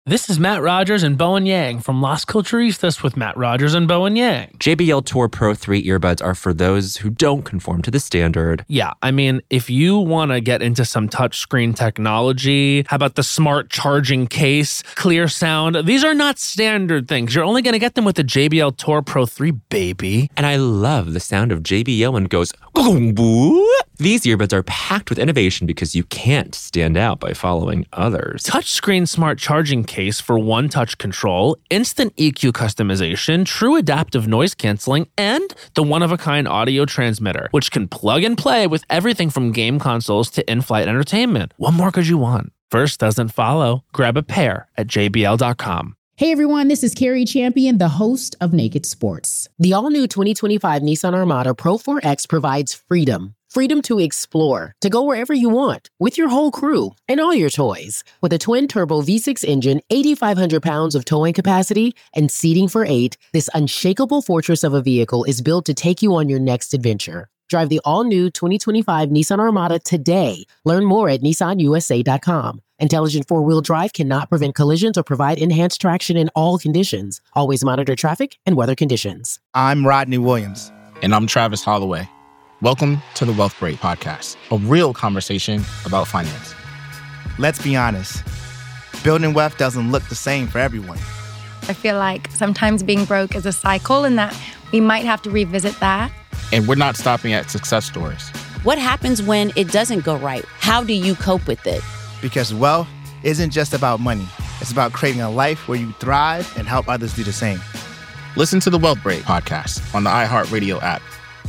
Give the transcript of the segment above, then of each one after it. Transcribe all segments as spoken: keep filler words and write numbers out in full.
This is Matt Rogers and Bowen Yang from Las Culturistas with Matt Rogers and Bowen Yang. J B L Tour Pro three earbuds are for those who don't conform to the standard. Yeah, I mean, if you want to get into some touchscreen technology, how about the smart charging case, clear sound? These are not standard things. You're only going to get them with the J B L Tour Pro three, baby. And I love the sound of J B L when it goes, boom. These earbuds are packed with innovation because you can't stand out by following others. Touchscreen smart charging case for one-touch control, instant E Q customization, true adaptive noise canceling, and the one-of-a-kind audio transmitter, which can plug and play with everything from game consoles to in-flight entertainment. What more could you want? First doesn't follow. Grab a pair at J B L dot com. Hey everyone, this is Carrie Champion, the host of Naked Sports. The all-new twenty twenty-five Nissan Armada Pro four X provides freedom. Freedom to explore, to go wherever you want, with your whole crew and all your toys. With a twin-turbo V six engine, eighty-five hundred pounds of towing capacity, and seating for eight, this unshakable fortress of a vehicle is built to take you on your next adventure. Drive the all-new twenty twenty-five Nissan Armada today. Learn more at Nissan U S A dot com. Intelligent four-wheel drive cannot prevent collisions or provide enhanced traction in all conditions. Always monitor traffic and weather conditions. I'm Rodney Williams. And I'm Travis Holloway. Welcome to the Wealth Break Podcast, a real conversation about finance. Let's be honest, building wealth doesn't look the same for everyone. I feel like sometimes being broke is a cycle and that we might have to revisit that. And we're not stopping at success stories. What happens when it doesn't go right? How do you cope with it? Because wealth isn't just about money. It's about creating a life where you thrive and help others do the same. Listen to the Wealth Break Podcast on the iHeartRadio app.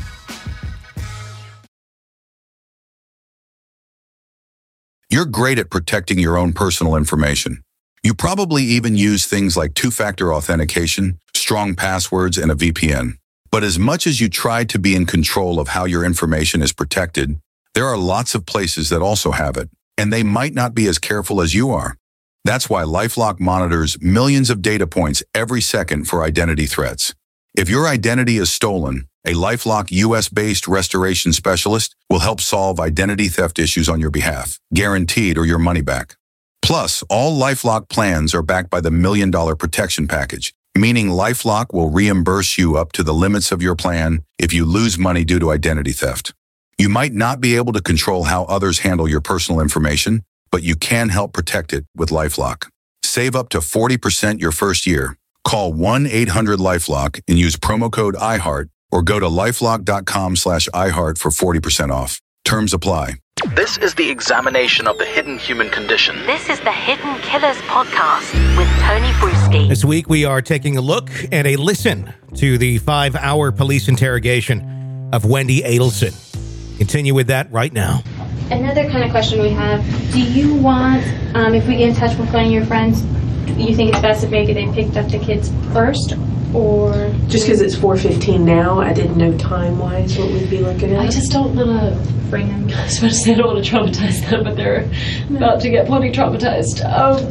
You're great at protecting your own personal information. You probably even use things like two-factor authentication, strong passwords, and a V P N. But as much as you try to be in control of how your information is protected, there are lots of places that also have it, and they might not be as careful as you are. That's why LifeLock monitors millions of data points every second for identity threats. If your identity is stolen, a LifeLock U S-based restoration specialist will help solve identity theft issues on your behalf, guaranteed or your money back. Plus, all LifeLock plans are backed by the Million Dollar Protection Package, meaning LifeLock will reimburse you up to the limits of your plan if you lose money due to identity theft. You might not be able to control how others handle your personal information, but you can help protect it with LifeLock. Save up to forty percent your first year. Call one eight hundred LifeLock and use promo code iHeart or go to lifelock.com slash iHeart for forty percent off. Terms apply. This is the examination of the hidden human condition. This is the Hidden Killers podcast with Tony Bruschi. This week we are taking a look and a listen to the five-hour police interrogation of Wendy Adelson. Continue with that right now. Another kind of question we have, do you want, um, if we get in touch with one of your friends, do you think it's best if maybe they picked up the kids first, or? Just because it's four fifteen now, I didn't know time-wise what we'd be looking at. I just don't want to bring them. I was about to say I don't want to traumatize them, but they're no. about to get plenty traumatized. Um,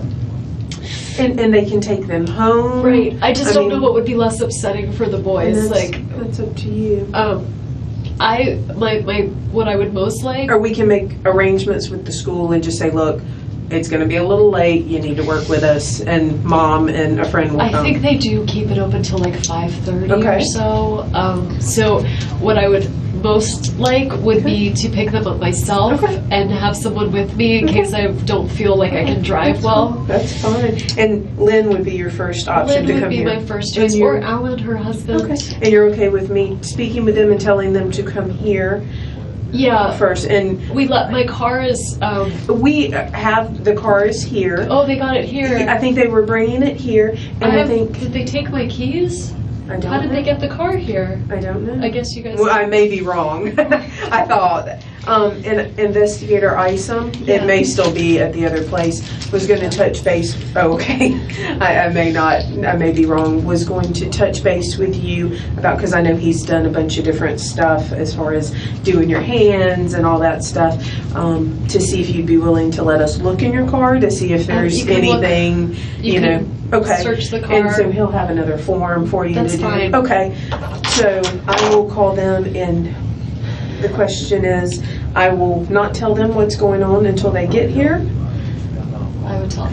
and, and they can take them home. Right. I just I don't mean, know what would be less upsetting for the boys. That's, like that's up to you. Um, I my my what I would most like. Or we can make arrangements with the school and just say, look, it's going to be a little late. You need to work with us, and mom and a friend will I come. think they do keep it open till like five thirty okay. or so. Um, so what I would most like would be to pick them up myself okay. and have someone with me in okay. case I don't feel like I can drive That's well. Fine. That's fine. And Lynn would be your first option Lynn to come would be here. my first choice, or Alan, her husband. Okay. And you're okay with me speaking with them and telling them to come here? Yeah. First, and we let my car is. Um, we have the car is here. Oh, they got it here. I think they were bringing it here, and I, I have, think. Did they take my keys? I don't How did know. they get the car here? I don't know. I guess you guys. Well, I may be wrong. I thought. Um, and Investigator Isom, yeah. it may still be at the other place, was going to touch base. Oh, okay, I, I may not. I may be wrong. Was going to touch base with you about, because I know he's done a bunch of different stuff as far as doing your hands and all that stuff. Um, to see if you'd be willing to let us look in your car to see if there's um, anything. Look, you, you know. Okay. Search the car. And so he'll have another form for you That's to do. Fine. Okay. So I will call them, and the question is, I will not tell them what's going on until they get here. I would tell them.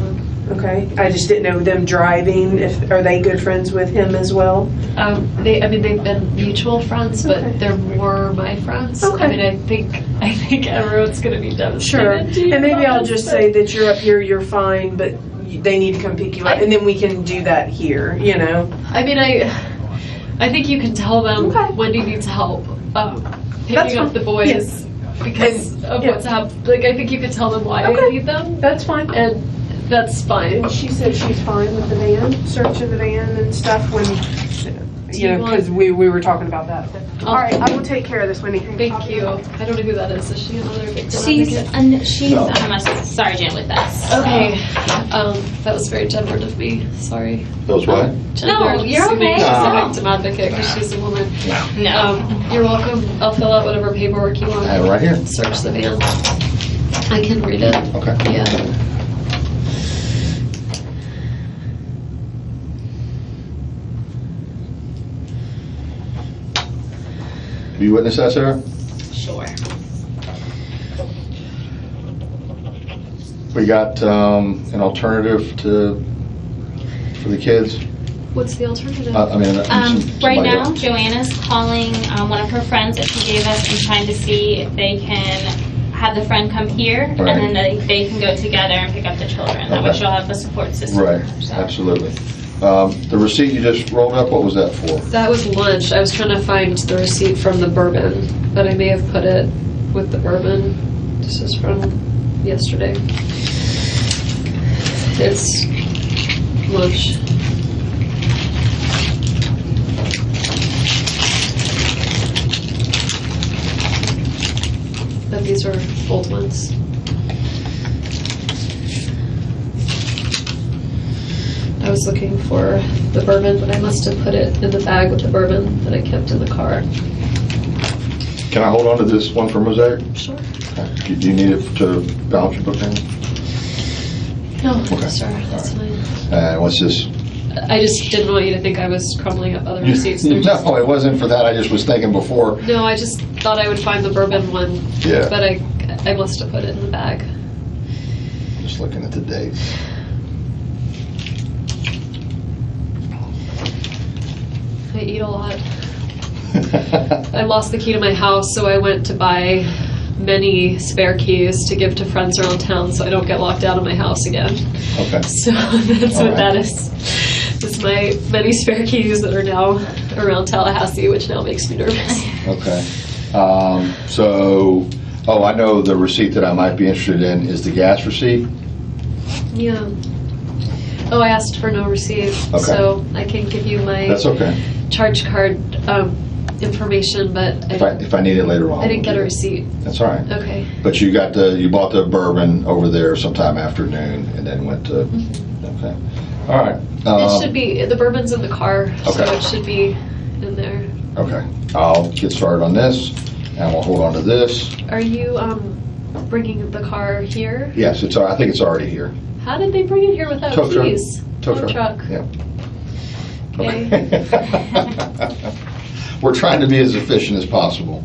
Okay. I just didn't know them driving. If are they good friends with him as well? Um, they, I mean, they've been mutual friends, but Okay. they're more my friends. Okay. I mean, I think I think everyone's gonna be devastated. Sure. to And maybe know I'll this, just but- say that you're up here, you're fine, but they need to come pick you up, and then we can do that here. You know. I mean, I I think you can tell them Wendy needs help um, That's picking up fine. the boys Yes. because And- of yeah. what's happened. Like, I think you could tell them why I Okay. need them. That's fine. And that's fine. And she said she's fine with the van, search of the van and stuff when, Do you you know, want- because we, we were talking about that. I'll- All right, I will take care of this, Wendy. Thank you. I don't know who that is. Is she another victim She's advocate? an, she's No. um, a sergeant with us. so- Okay. Um, that was very gendered of me. Sorry. That was what? Gendered, No, you're assuming okay. she's Ah. a victim advocate because she's a woman. No. Um, you're welcome. I'll fill out whatever paperwork you want. I have it right here. Search the van. I can read it. Okay. Yeah. Have you witnessed that, Sarah? Sure. We got um, an alternative to for the kids. What's the alternative? Uh, I mean, Um, some- right somebody now, else. Joanna's calling um, one of her friends that she gave us and trying to see if they can have the friend come here, Right. and then they, they can go together and pick up the children. That way Okay. she'll have a support system. Right, absolutely. Um, the receipt you just rolled up, what was that for? That was lunch. I was trying to find the receipt from the bourbon, but I may have put it with the bourbon. This is from yesterday. It's lunch. But these are old ones. I was looking for the bourbon, but I must have put it in the bag with the bourbon that I kept in the car. Can I hold on to this one for Mosaic? Sure. Okay. Do do you need it to balance your book down? No, Okay. sorry, that's fine. And what's this? I just didn't want you to think I was crumbling up other receipts. They're just- No, it wasn't for that. I just was thinking before. No, I just thought I would find the bourbon one. Yeah. But I, I must have put it in the bag. Just looking at the dates. I eat a lot. I lost the key to my house, so I went to buy many spare keys to give to friends around town so I don't get locked out of my house again. Okay. So that's All what right. that is. It's my many spare keys that are now around Tallahassee, which now makes me nervous. Okay. Um, so, oh, I know the receipt that I might be interested in is the gas receipt. Yeah. Oh, I asked for no receipt, Okay. so I can give you my That's okay. charge card um, information, but I, If I, if I need it later on. I didn't get a receipt. That's all right. Okay. But you got the, you bought the bourbon over there sometime afternoon and then went to, okay. All right. It Um, should be, the bourbon's in the car, so Okay. it should be in there. Okay. I'll get started on this and we'll hold on to this. Are you um, bringing the car here? Yes, it's, I think it's already here. How did they bring it here without Tow truck. keys? Tow Tow truck. truck. Yeah. Okay. We're trying to be as efficient as possible.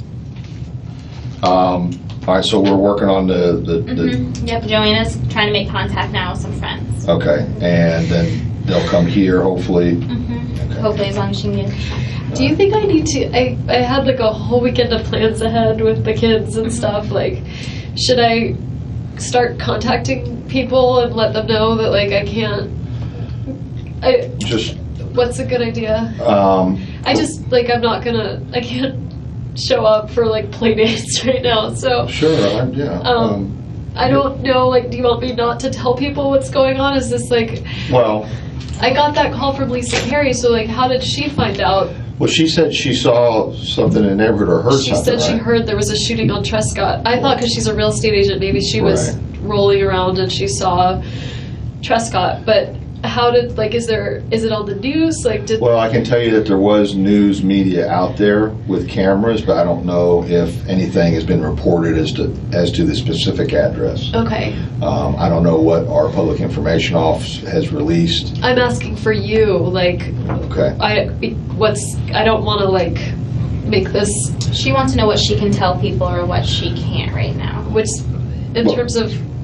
Um, all right, so we're working on the, the, the Mhm. Yep, Joanna's trying to make contact now with some friends. okay, and then they'll come here hopefully. hmm Hopefully, as long as she can get. Do you think I need to? I, I had like a whole weekend of plans ahead with the kids and stuff. Like, should I start contacting people and let them know that like I can't? I Just what's a good idea? um, I just like I'm not gonna. I can't show up for like play dates right now. So sure, I- yeah. Um, I don't know. Like, do you want me not to tell people what's going on? Is this like? Well, I got that call from Lisa Carey. So like, how did she find out? well, she said she saw something in the neighborhood or heard She something. said she right? heard there was a shooting on Trescott. I thought because she's a real estate agent, maybe she was Right. rolling around and she saw Trescott. But how did like is there is it on the news? Like did Well, I can tell you that there was news media out there with cameras, but I don't know if anything has been reported as to as to the specific address. okay? Um, I don't know what our public information office has released. I'm asking for you. Like Okay. I what's I don't want to like make this. She wants to know what she can tell people or what she can't right now. Which in Well- terms of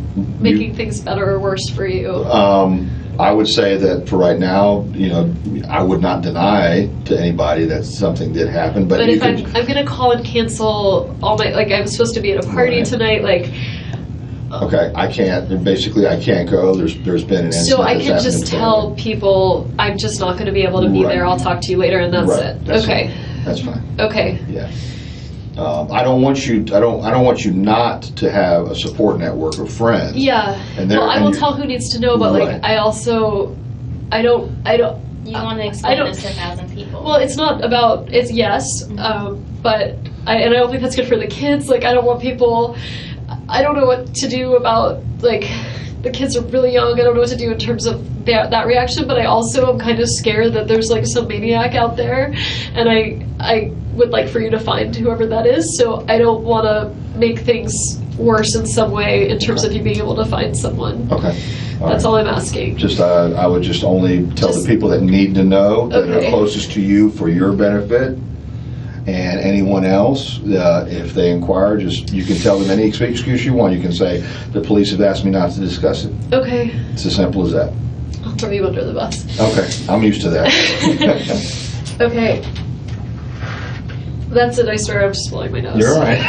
making things better or worse for you? Um, I would say that for right now, you know, I would not deny to anybody that something did happen. But, But you if could, I'm, I'm going to call and cancel all my, like I'm supposed to be at a party Right. tonight, like, okay, I can't. Basically, I can't go. There's there's been an incident. so I that's can happened just in tell people I'm just not going to be able to be Right. there. I'll talk to you later, and that's Right. it. That's okay. fine. That's fine. Okay. Yeah. Um, I don't want you. I don't. I don't want you not to have a support network of friends. Yeah. And they're- well, I and will you- tell who needs to know, but like Right. I also, I don't, I don't. You want to I explain don't- this to a thousand people. Well, it's not about. It's yes, um, but I and I don't think that's good for the kids. Like I don't want people. I don't know what to do about like the kids are really young. I don't know what to do in terms of that, that reaction. But I also am kind of scared that there's like some maniac out there, and I I would like for you to find whoever that is. So I don't want to make things worse in some way in terms of you being able to find someone. Okay. That's all I'm asking. Just uh, I would just only tell Just- the people that need to know that Okay. are closest to you for your benefit. And anyone else, uh, if they inquire, just you can tell them any ex- excuse you want. You can say the police have asked me not to discuss it. Okay. It's as simple as that. I'll throw you under the bus. Okay, I'm used to that. Okay. That's it. I swear I'm just blowing my nose. You're all right.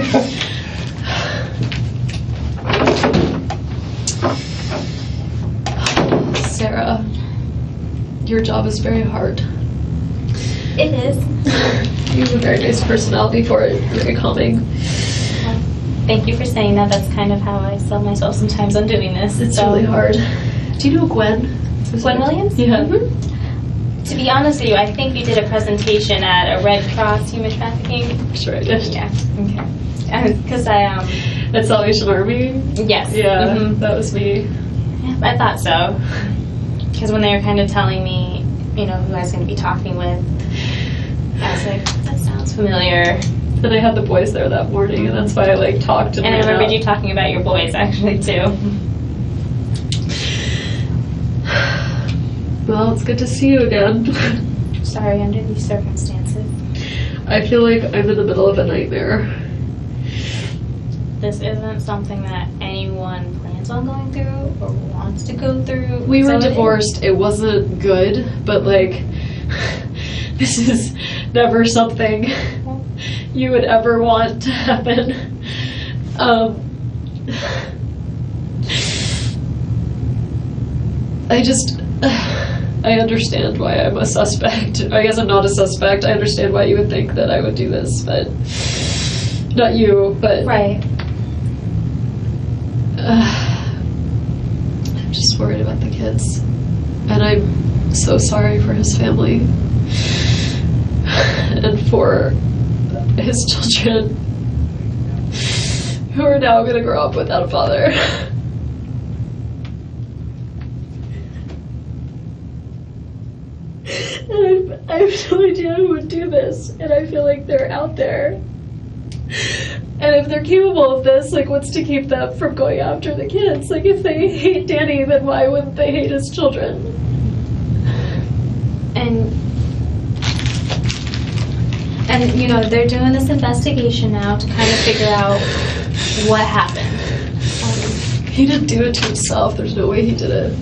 Sarah, your job is very hard. It is. You have a very nice personality for it. Very calming. Thank you for saying that. That's kind of how I sell myself sometimes on doing this. It's So- really hard. Do you know Gwen? Gwen Williams? Yeah. To be honest with you, I think you did a presentation at a Red Cross human trafficking. Sure, yeah. Yeah. Okay. Because I um. At Salvation Army. Yes. Yeah, Mhm. that was me. I thought so. Because when they were kind of telling me, you know, who I was going to be talking with, I was like, that sounds familiar. And I had the boys there that morning, and that's why I like talked. And, And I ran remembered out. you talking about your boys actually too. Well, it's good to see you again. Sorry, under these circumstances. I feel like I'm in the middle of a nightmare. This isn't something that anyone plans on going through or wants to go through. We were So it- divorced. It wasn't good, but like, this is never something you would ever want to happen. Um, I just, I understand why I'm a suspect. I guess I'm not a suspect. I understand why you would think that I would do this, but not you, but right. Uh, I'm just worried about the kids, and I'm so sorry for his family and for his children who are now going to grow up without a father. And I've, I have no idea who would do this, and I feel like they're out there. And if they're capable of this, like, what's to keep them from going after the kids? Like, if they hate Danny, then why wouldn't they hate his children? And and you know they're doing this investigation now to kind of figure out what happened. Um, He didn't do it to himself. There's no way he did it.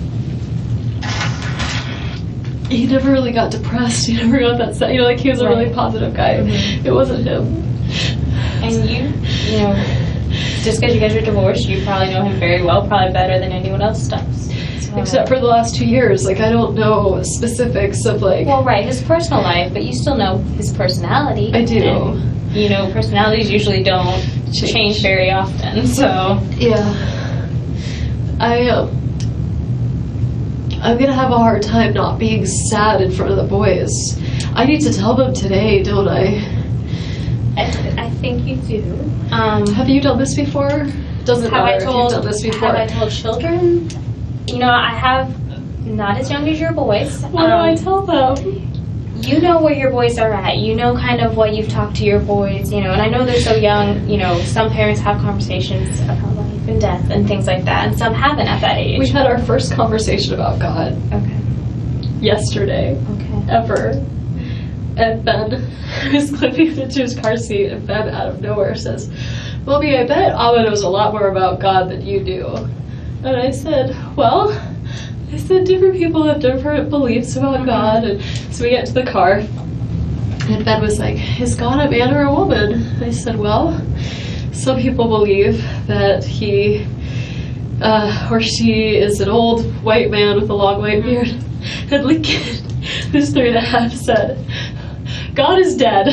He never really got depressed. He never got that sad. You know, like, he was a really Right. positive guy. Mhm. It wasn't him. And you, you know, just because you guys are divorced, you probably know him very well, probably better than anyone else does. So, Except for the last two years. Like, I don't know specifics of, like... well, right, his personal life, but you still know his personality. I do. And, you know, personalities usually don't change, change very often, so... Yeah. I, um... I'm gonna have a hard time not being sad in front of the boys. I need to tell them today, don't I? I, I think you do. Um, have you done this before? Doesn't have matter I told, if you've done this before. Have I told children? You know, I have not as young as your boys. What um, do I tell them? You know where your boys are at. You know kind of what you've talked to your boys, you know, and I know they're so young, you know, some parents have conversations about life and death and things like that, and some haven't at that age. We had our first conversation about God. Okay. Yesterday. Okay. Ever. And Ben was clipping into his car seat, and Ben out of nowhere says, Mommy, I bet Abba knows a lot more about God than you do. And I said, well, I said different people have different beliefs about God. And so we get to the car, and Ben was like, is God a man or a woman? I said, well, some people believe that he uh, or she is an old white man with a long white beard. And Lincoln, who's three and a half, said, God is dead.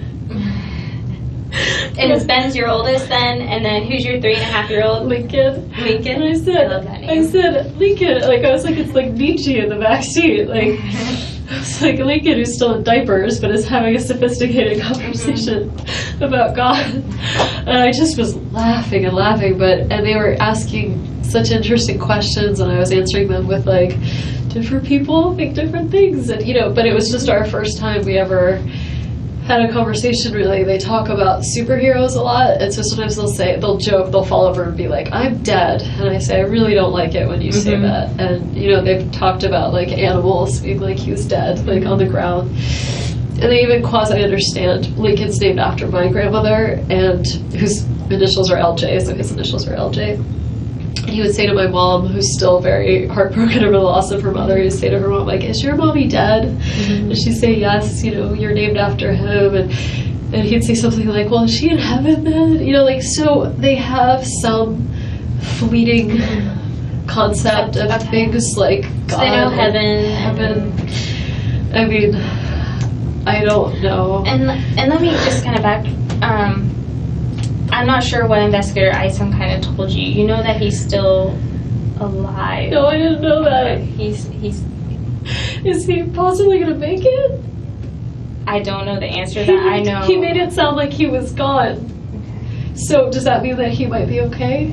And is Ben's your oldest then? And then who's your three and a half year old? Lincoln. Lincoln. And I said, I love that name. I said, Lincoln, like, I was like, it's like Nietzsche in the back seat. Like, I was like, Lincoln, who's still in diapers, but is having a sophisticated conversation mm-hmm. about God. And I just was laughing and laughing, but, and they were asking such interesting questions, and I was answering them with, like, different people think different things. And, you know, but it was just our first time we ever had a conversation, really. They talk about superheroes a lot, and so sometimes they'll say, they'll joke, they'll fall over and be like, I'm dead. And I say, I really don't like it when you mm-hmm. say that. And, you know, they've talked about, like, animals being like, he was dead, like, on the ground. And they even quasi-understand Lincoln's named after my grandmother, and whose initials are L J, so his initials are L J. He would say to my mom, who's still very heartbroken over the loss of her mother, he'd say to her mom, like, is your mommy dead? Mm-hmm. And she'd say, yes, you know, you're named after him. And and he'd say something like, well, is she in heaven then? You know, like, so they have some fleeting concept of okay. things like God. So they know heaven. Heaven. I mean, I don't know. And, and let me just kind of back... Um, I'm not sure what investigator Isom kind of told you. You know that he's still alive. No, I didn't know that. Okay. He's he's. Is he possibly gonna make it? I don't know the answer to that. I know he made it sound like he was gone. Okay. So does that mean that he might be okay?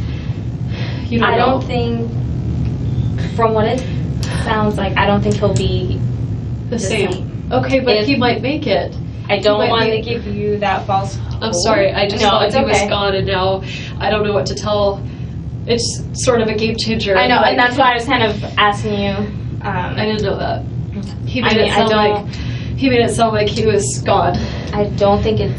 You don't I know? don't think. From what it sounds like, I don't think he'll be the, the same. same. Okay, but if, he might make it. I don't want be, to give you that false hope. I'm sorry, I just no, thought it's he okay. was gone, and now I don't know what to tell. It's sort of a game changer. I know, like, and that's why I was kind of asking you. Um, I didn't know that. He made I mean, it sound I don't, like he made it sound like he was gone. I don't think it's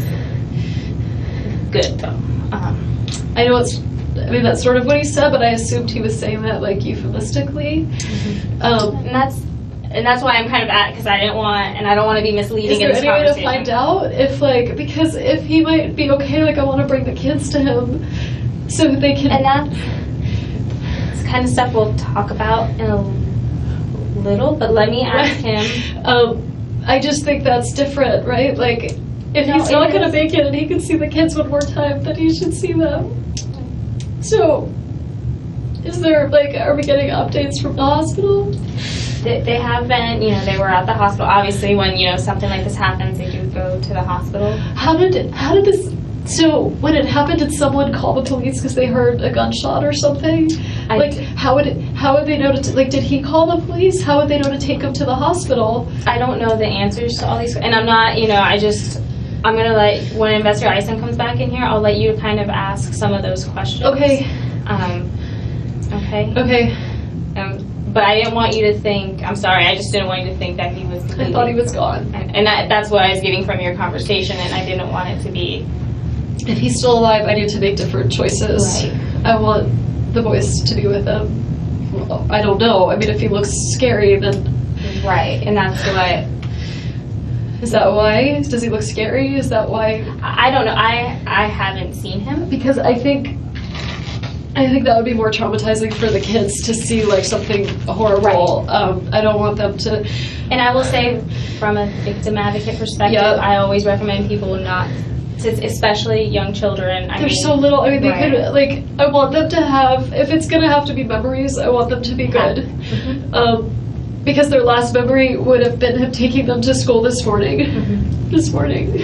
good though. Um, I know it's. I mean, that's sort of what he said, but I assumed he was saying that like euphemistically. Mm-hmm. Um, and that's. And that's why I'm kind of at, because I didn't want, and I don't want to be misleading in this conversation. Is there any way to find out if, like, because if he might be okay, like, I want to bring the kids to him so that they can... And that's it's kind of stuff we'll talk about in a little, but let me ask him. um, I just think that's different, right? Like, if no, he's not going to make it and he can see the kids one more time, then he should see them. So, is there, like, are we getting updates from the hospital? They, they have been, you know, they were at the hospital. Obviously, when, you know, something like this happens, they do go to the hospital. How did, how did this, so when it happened, did someone call the police because they heard a gunshot or something? I, like, how would it, how would they know to, like, did he call the police? How would they know to take him to the hospital? I don't know the answers to all these, and I'm not, you know, I just, I'm going to let, when Investigator Isom comes back in here, I'll let you kind of ask some of those questions. Okay. Um, okay? Okay. Um, But I didn't want you to think, I'm sorry, I just didn't want you to think that he was I thought he was gone. And, and that, that's what I was getting from your conversation, and I didn't want it to be... If he's still alive, I need to make different choices. Right. I want the boys to be with him. Well, I don't know. I mean, if he looks scary, then... Right, and that's what... Is that why? Does he look scary? Is that why? I don't know. I, I haven't seen him. Because I think... I think that would be more traumatizing for the kids to see like something horrible. Right. Um, I don't want them to. And I will say, from a victim advocate perspective, yep. I always recommend people not, to, especially young children. I They're mean, so little. I mean, they right. could like. I want them to have. If it's gonna have to be memories, I want them to be good. Mm-hmm. Um, because their last memory would have been him taking them to school this morning. Mm-hmm. This morning.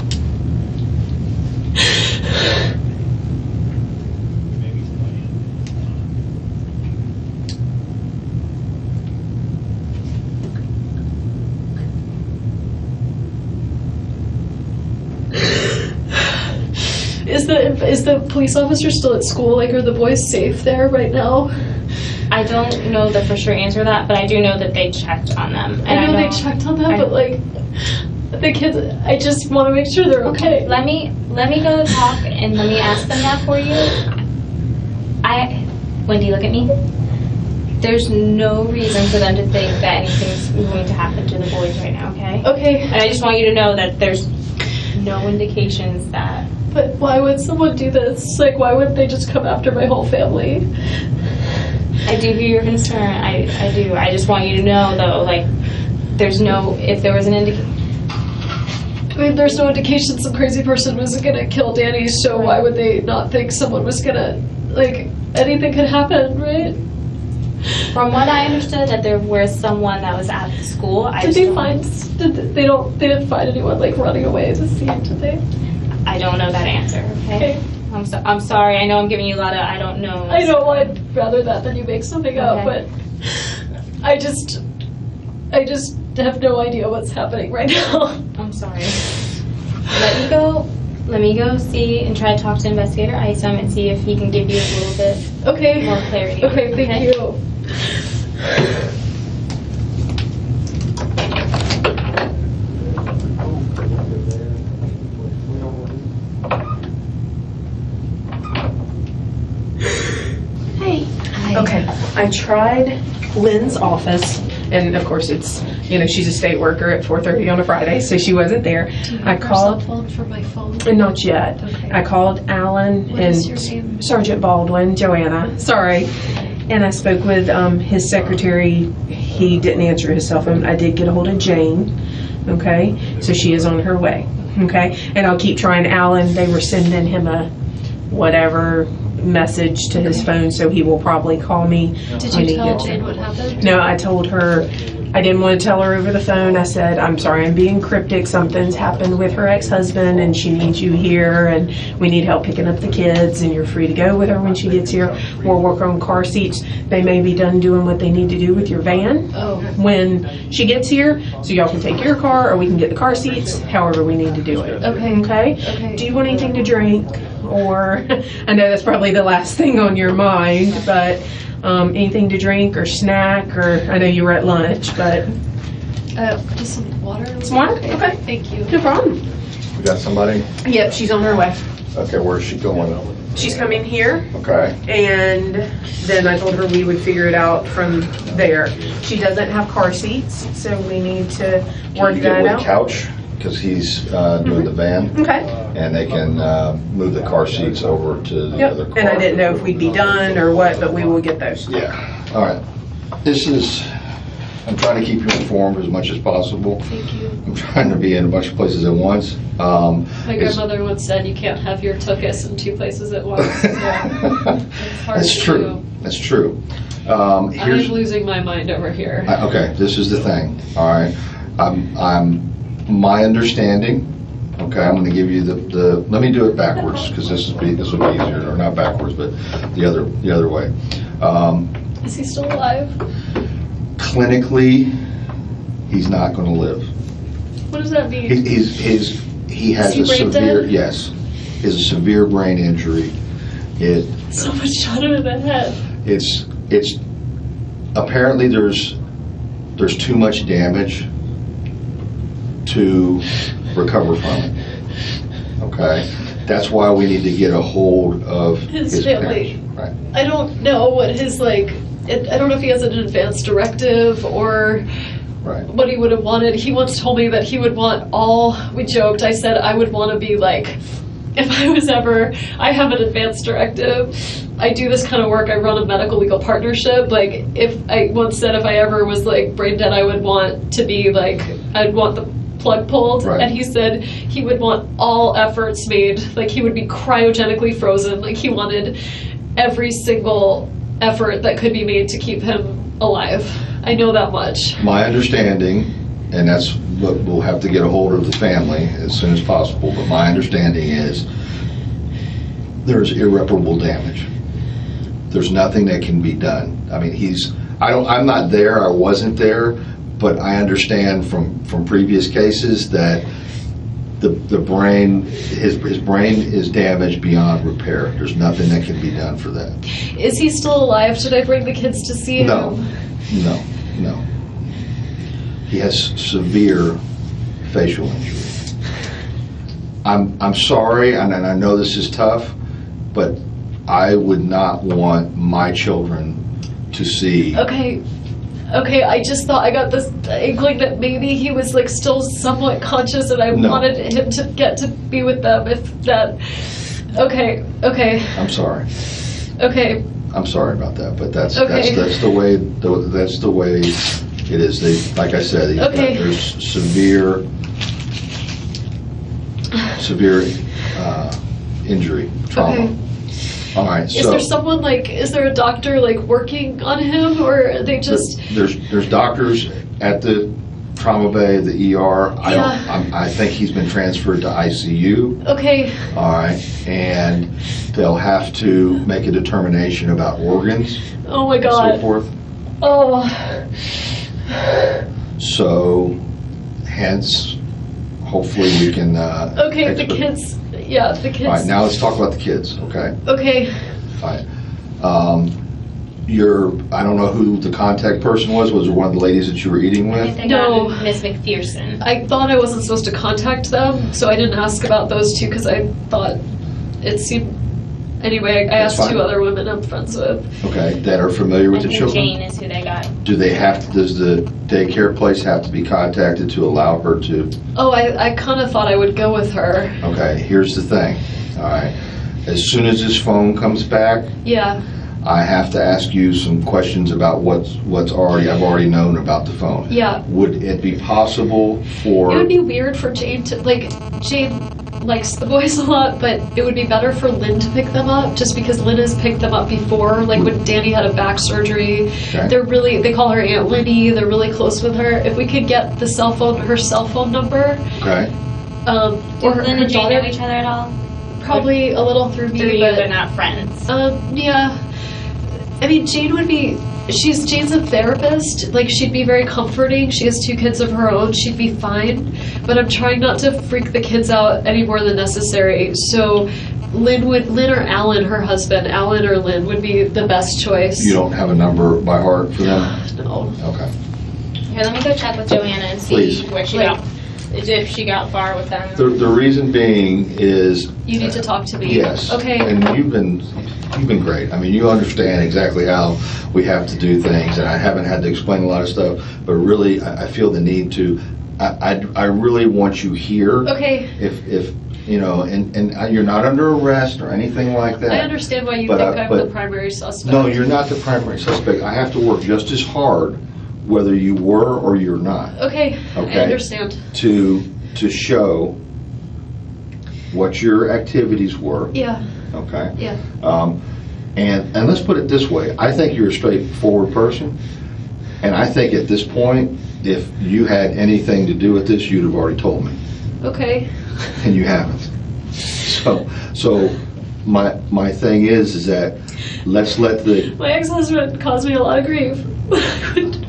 Is the is the police officer still at school? Like, are the boys safe there right now? I don't know the for sure answer to that, but I do know that they checked on them. And I know, I know they checked on them, I, but like, the kids, I just want to make sure they're okay. Let me let me go talk and let me ask them that for you. I, Wendy, look at me. There's no reason for them to think that anything's going to happen to the boys right now, okay? Okay. And I just want you to know that there's no indications that... But why would someone do this? Like, why wouldn't they just come after my whole family? I do hear your concern. I, I do. I just want you to know, though, like, there's no... If there was an indication... I mean, there's no indication some crazy person was going to kill Danny, so why would they not think someone was going to... Like, anything could happen, right? From what I understood, that there was someone that was at the school. I did they find? Did they don't? They didn't find anyone like running away to see him, did they? I don't know that answer. Okay. okay. I'm so, I'm sorry. I know I'm giving you a lot of I don't know. I know. I'd rather that than you make something okay. up, but I just, I just have no idea what's happening right now. I'm sorry. Let me go. Let me go see and try to talk to Investigator Isom and see if he can give you a little bit okay. more clarity. Okay, thank okay? you. Hey. Hi. Okay, I tried Lynn's office, and of course it's, you know, she's a state worker at four thirty on a Friday, so she wasn't there. Do you I have called. Cell phone for my phone? And not yet. Okay. I called Alan what and is your name? Sergeant Baldwin, Joanna. Sorry. And I spoke with um, his secretary. He didn't answer his cell phone. I did get a hold of Jane. Okay, so she is on her way. Okay, and I'll keep trying Alan. They were sending him a whatever message to his phone, so he will probably call me. Did you tell Jane what happened? No, I told her. I didn't want to tell her over the phone. I said, I'm sorry, I'm being cryptic. Something's happened with her ex-husband and she needs you here and we need help picking up the kids and you're free to go with her when she gets here. We'll work on car seats. They may be done doing what they need to do with your van oh. when she gets here, so y'all can take your car or we can get the car seats, however we need to do it. Okay. Okay? Okay. Do you want anything to drink? Or, I know that's probably the last thing on your mind, but um, anything to drink or snack, or I know you were at lunch, but... Uh, just some water? Some water? Okay. Thank you. No problem. We got somebody? Yep, she's on her way. Okay, where's she going? She's coming here. Okay. And then I told her we would figure it out from there. She doesn't have car seats, so we need to work Can you that get with out. Couch, because he's uh, doing the van. Okay. And they can uh, move the car seats over to the Yep. other car. And I didn't know if we'd be done or what, but we will get those. Yeah. All right. This is, I'm trying to keep you informed as much as possible. Thank you. I'm trying to be in a bunch of places at once. Um, My grandmother once said you can't have your tuchus in two places at once. So it's hard That's to true. do. That's true. Um, here's, I'm losing my mind over here. I- okay, this is the thing. All right. I'm, I'm, my understanding, okay, I'm going to give you the, the let me do it backwards because this is be this will be easier, or not backwards, but the other the other way. Um, Is he still alive? clinically, he's not going to live. What does that mean? He, he's his he has Is he a brain severe dead? yes, he has a severe brain injury. It So much shot him in the head. it's it's apparently there's there's too much damage to recover from it. Okay, that's why we need to get a hold of His, his family. parents. Right. I don't know what his like. It, I don't know if he has an advance directive or Right. what he would have wanted. He once told me that he would want all. We joked. I said I would want to be like, if I was ever. I have an advance directive. I do this kind of work. I run a medical legal partnership. Like, if I once said if I ever was like brain dead, I would want to be like, I'd want the plug pulled. Right. And he said he would want all efforts made. Like, he would be cryogenically frozen. Like, he wanted every single effort that could be made to keep him alive. I know that much. My understanding, and that's what we'll have to get a hold of the family as soon as possible, but my understanding is there's irreparable damage. There's nothing that can be done. I mean, he's, I don't, I'm not there, I wasn't there, but I understand from, from previous cases that the the brain, his, his brain is damaged beyond repair. There's nothing that can be done for that. Is he still alive? Should I bring the kids to see him? No, no, no. He has severe facial injury. I'm I'm sorry, and, and I know this is tough, but I would not want my children to see. Okay. Okay, I just thought I got this inkling that maybe he was like still somewhat conscious, and I No. wanted him to get to be with them. If that, okay, okay, I'm sorry. okay, I'm sorry about that, but that's Okay. that's that's the way the, that's the way it is. They, like I said, they- Okay. there's severe severe uh, injury, trauma. Okay. All right, Is so there someone like? Is there a doctor like working on him, or are they just? there's there's doctors at the trauma bay, the E R. I don't. Yeah. I'm, I think he's been transferred to I C U. Okay, All right, and they'll have to make a determination about organs oh my and so god. forth. Oh, So, hence, hopefully we can. Uh, okay. The expedite- kids. Yeah, the kids. All right, now let's talk about the kids. Okay. Okay. Fine. Um, your, I don't know who the contact person was. Was it one of the ladies that you were eating with? I No. got Miss McPherson. I thought I wasn't supposed to contact them, so I didn't ask about those two because I thought it seemed. Anyway, I, I That's asked fine. two other women I'm friends with. Okay, that are familiar with I the think children. Jane is who they got. Do they have to? Does the daycare place have to be contacted to allow her to? Oh, I, I kind of thought I would go with her. Okay, here's the thing. All right, as soon as this phone comes back, Yeah. I have to ask you some questions about what's what's already I've already known about the phone. Yeah. Would it be possible for? It would be weird for Jane to, like, Jane likes the boys a lot, but it would be better for Lynn to pick them up, just because Lynn has picked them up before, like when Danny had a back surgery. Okay. They're really, they call her Aunt Linny, they're really close with her. If we could get the cell phone, her cell phone number, Okay. um, Do or her, Lynn her and Jane daughter, know each other at all? probably a little through me, Through you, but, but not friends. um, yeah. I mean, Jane would be, she's, Jane's a therapist, like, she'd be very comforting, she has two kids of her own, she'd be fine, but I'm trying not to freak the kids out any more than necessary, so Lynn would, Lynn or Alan, her husband, Alan or Lynn would be the best choice. You don't have a number by heart for them? No. Okay. Here, let me go check with Joanna and see Please. where she Like- got, if she got far with them. The, the reason being is You need to talk to me. yes. Okay. And you've been you've been great. I mean, you understand exactly how we have to do things, and I haven't had to explain a lot of stuff. But really, I, I feel the need to. I, I, I really want you here. Okay. If if you know, and and you're not under arrest or anything like that. I understand why you But think I- I'm but- the primary suspect. No, you're not the primary suspect. I have to work just as hard, whether you were or you're not. Okay, Okay. I understand. To to show what your activities were. Yeah, Okay. yeah. Um, and and let's put it this way: I think you're a straightforward person, and I think at this point, if you had anything to do with this, you'd have already told me, Okay. and you haven't. So so my my thing is is that let's let the My ex-husband caused me a lot of grief. I would,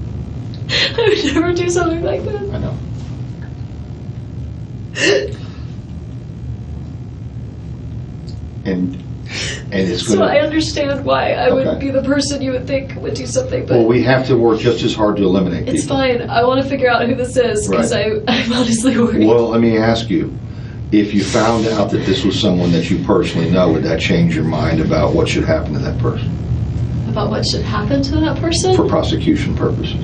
I would never do something like that. I know. And and it's So gonna. I understand why I would Okay. be the person you would think would do something, but Well, we have to work just as hard to eliminate it's people. fine. I want to figure out who this is because Right. I I'm honestly worried. Well, let me ask you, if you found out that this was someone that you personally know, would that change your mind about what should happen to that person About what should happen to that person? for prosecution purposes?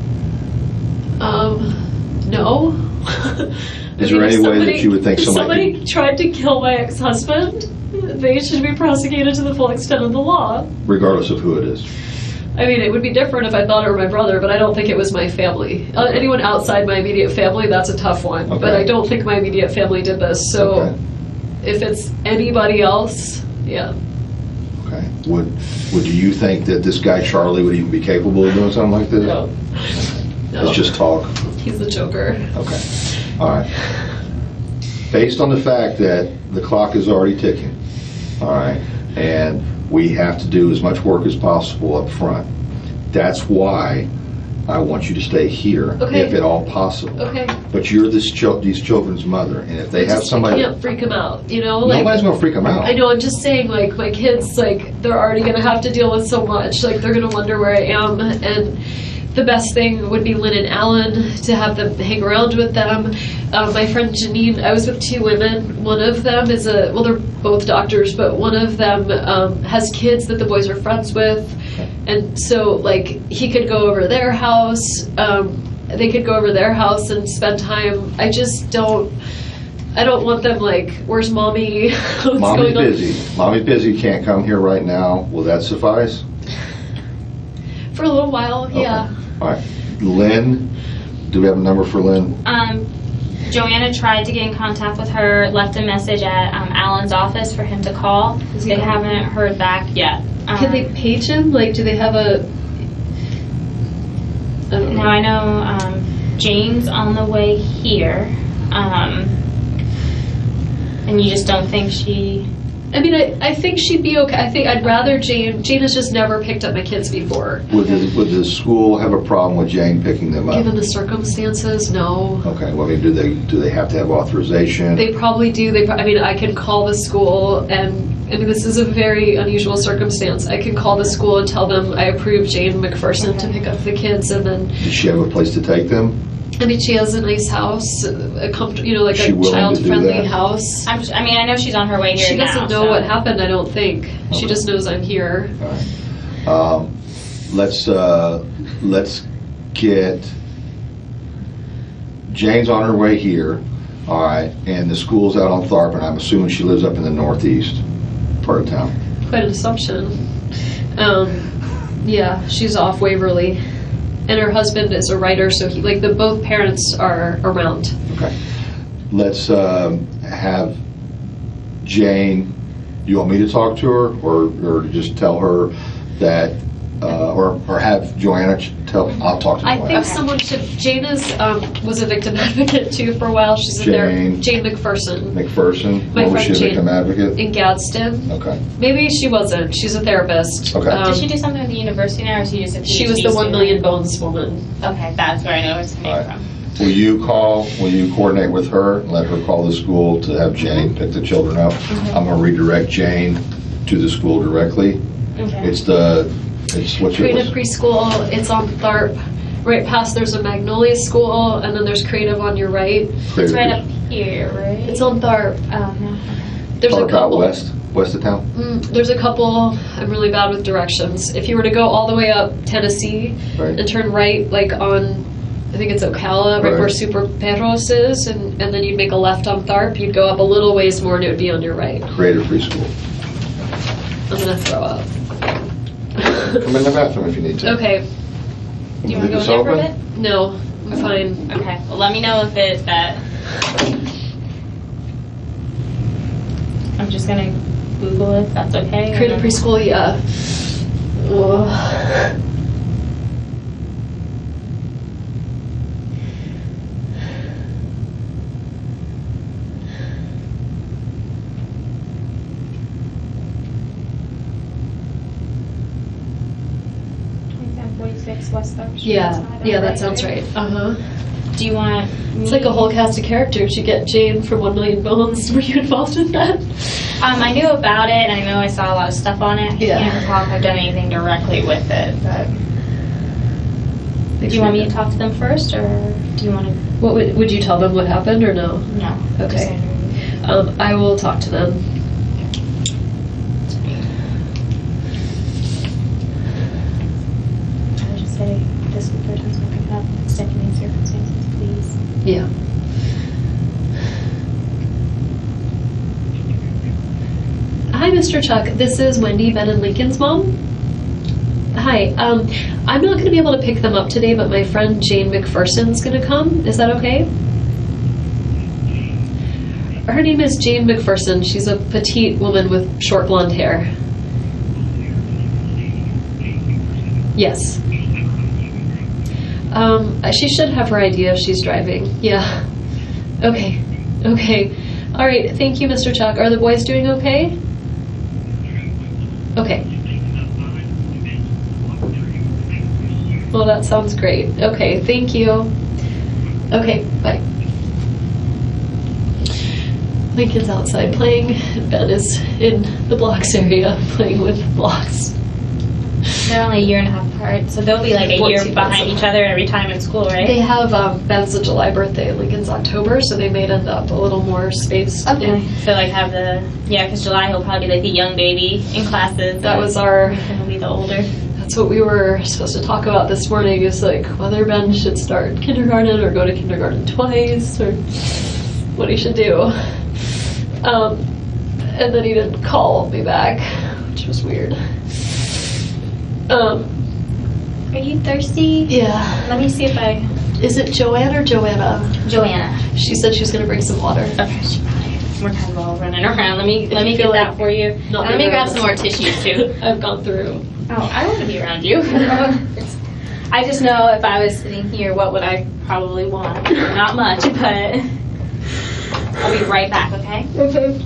Um, no. Is I mean, there if any way that somebody- you would think if somebody- somebody tried to kill my ex-husband, they should be prosecuted to the full extent of the law. Regardless of who it is. I mean, it would be different if I thought it were my brother, but I don't think it was my family. Uh, anyone outside my immediate family, that's a tough one. Okay. But I don't think my immediate family did this. So Okay. if it's anybody else, yeah. Okay. Would Would you think that this guy Charlie would even be capable of doing something like this? No. No. Let's just talk. He's the Joker. Okay. All right. Based on the fact that the clock is already ticking, all right, and we have to do as much work as possible up front, that's why I want you to stay here, Okay. if at all possible. Okay. But you're this chil- these children's mother, and if they I have just somebody, can't freak him out, you know? Like, nobody's gonna freak them out. I know, I'm just saying, like, my kids, like, they're already gonna have to deal with so much. Like, they're gonna wonder where I am, and the best thing would be Lynn and Alan, to have them hang around with them. Um, my friend Janine, I was with two women. One of them is a, well, they're both doctors, but one of them um, has kids that the boys are friends with. And so, like, he could go over their house. Um, they could go over their house and spend time. I just don't, I don't want them, like, where's mommy? What's Mommy's going on? busy. Mommy's busy, can't come here right now. Will that suffice? For a little while, yeah. All right. Lynn, do we have a number for Lynn? Um, Joanna tried to get in contact with her, left a message at um, Alan's office for him to call. They haven't heard back yet. Um, Can they page him? Like, do they have a... I don't know. Now I know um, Jane's on the way here, um, and you just don't think she... I mean, I, I think she'd be okay. I think I'd rather Jane... Jane has just never picked up my kids before. Would the, would the school have a problem with Jane picking them up? Given the circumstances, no. Okay, well, I mean, do they do they have to have authorization? They probably do. They, pro- I mean, I can call the school, and I mean, this is a very unusual circumstance. I can call the school and tell them I approve Jane McPherson okay. to pick up the kids, and then. Does she have a place to take them? I mean, she has a nice house, a comfortable, you know, like she a child-friendly do house. I'm just, I mean, I know she's on her way here. She doesn't now, know so. what happened. I don't think okay. she just knows I'm here. All right. Um, let's uh, let's get Jane's on her way here. All right, and the school's out on Tharp, and I'm assuming she lives up in the northeast part of town. Quite an assumption. Um, yeah, she's off Waverly. And her husband is a writer, so he, like, the both parents are around. Okay. Let's um, have Jane. Do you want me to talk to her, or or just tell her that, uh, or or have Joanna tell? I'll talk to. I Joanna. think okay. someone should. Jane is um, was a victim advocate too for a while. She's in Jane, there. Jane McPherson. McPherson. My when was she a Jane victim advocate? In Gadsden. Okay. Maybe she wasn't. She's a therapist. Okay. Um, Did she do something at the university now, or is she just a PhD She was the student? One Million Bones woman. Okay, that's where I know it's coming right. from. Will you call, will you coordinate with her and let her call the school to have Jane pick the children up? Mm-hmm. I'm going to redirect Jane to the school directly. Okay. It's the, it's what's your... Creative Preschool, it's on Tharp. Right past there's a Magnolia School, and then there's Creative on your right. Creative it's right up here, right? It's on Tharp. Oh, no. There's Tharp a couple. out west, west of town? Mm, there's a couple, I'm really bad with directions. If you were to go all the way up Tennessee right. and turn right, like on... I think it's Ocala, right, right where Super Perros is, and, and then you'd make a left on Tharp. You'd go up a little ways more, and it would be on your right. Creative Preschool. I'm gonna throw up. Come in the bathroom if you need to. Okay. Do you want to go in there for a bit? No, I'm fine. Okay. Well, let me know if it that. I'm just gonna Google it. That's okay. Creative Preschool, yeah. Whoa. West Tharp Street. Yeah, yeah, that sounds right. Uh huh. Do you want? It's like a whole cast of characters. You get Jane from One Million Bones. Were you involved in that? Um, I knew about it, and I know I saw a lot of stuff on it. I yeah. can't recall if I've done anything directly with it, but. Do you want me to talk to them first, or do you want to? What would would you tell them what happened, or no? No. Okay. Um, I will talk to them. This is the third time we've had second circumstances, please. Yeah. Hi, Mister Chuck. This is Wendy, Ben and Lincoln's mom. Hi. Um, I'm not going to be able to pick them up today, but my friend Jane McPherson's going to come. Is that okay? Her name is Jane McPherson. She's a petite woman with short blonde hair. Yes. Um, she should have her I D if she's driving. Yeah. Okay. Okay. All right. Thank you, Mister Chuck. Are the boys doing okay? Okay. Well, that sounds great. Okay. Thank you. Okay. Bye. Lincoln's outside playing. Ben is in the blocks area playing with blocks. They're only a year and a half apart, so they'll be like a year behind each other every time in school, right? They have um, Ben's a July birthday, Lincoln's October, so they may end up a little more spaced. Okay. in- So like have the yeah, because July he'll probably be like the young baby in classes. That was our. He'll be the older. That's what we were supposed to talk about this morning. Is like whether Ben should start kindergarten or go to kindergarten twice, or what he should do. Um, and then he didn't call me back, which was weird. Um, Are you thirsty? Yeah. Let me see if I. Is it Joanne or Joanna? Joanna. She said she was going to bring some water. Okay. She probably. We're kind of all running around. Let me let me feel get that like for you. not Let me being grab around. some more tissues too. I've gone through. Oh, I want to be around you. It's- I just know if I was sitting here, what would I probably want? Not much, but I'll be right back. Okay. Okay.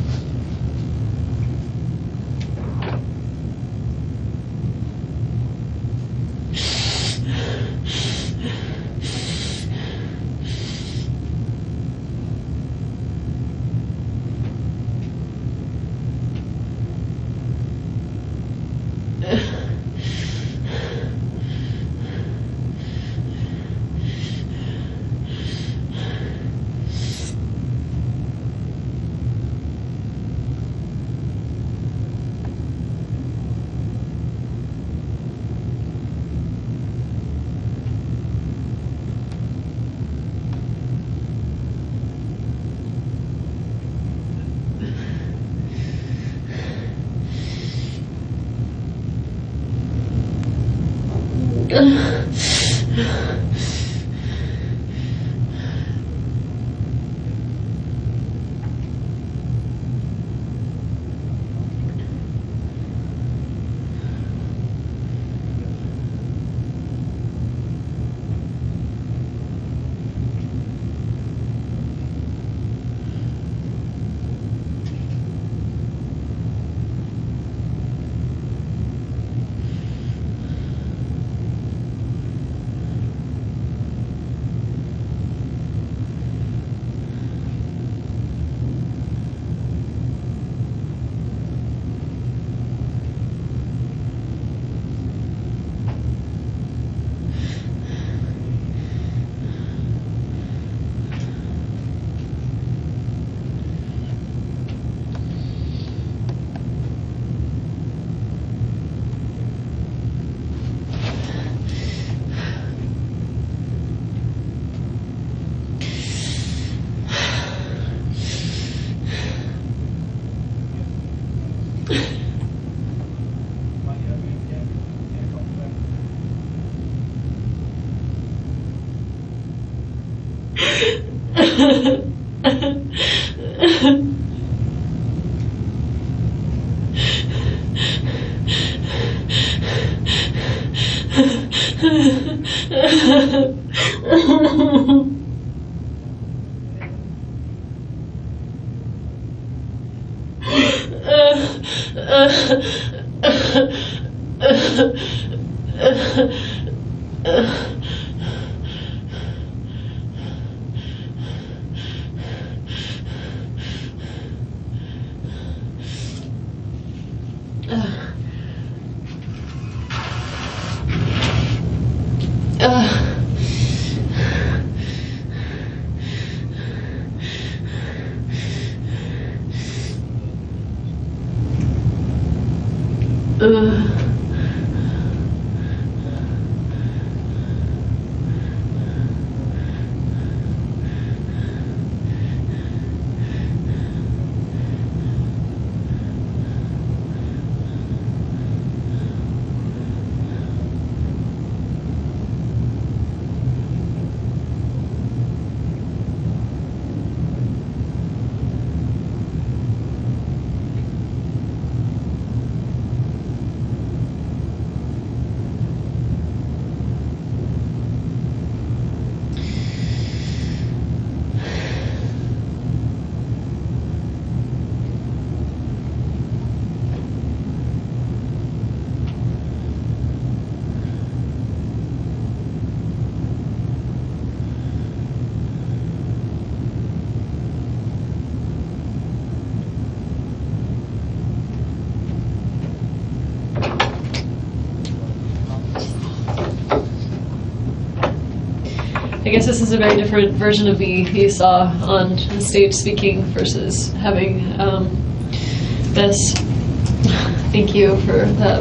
I guess this is a very different version of me you saw on the stage speaking versus having um, this. Thank you for that.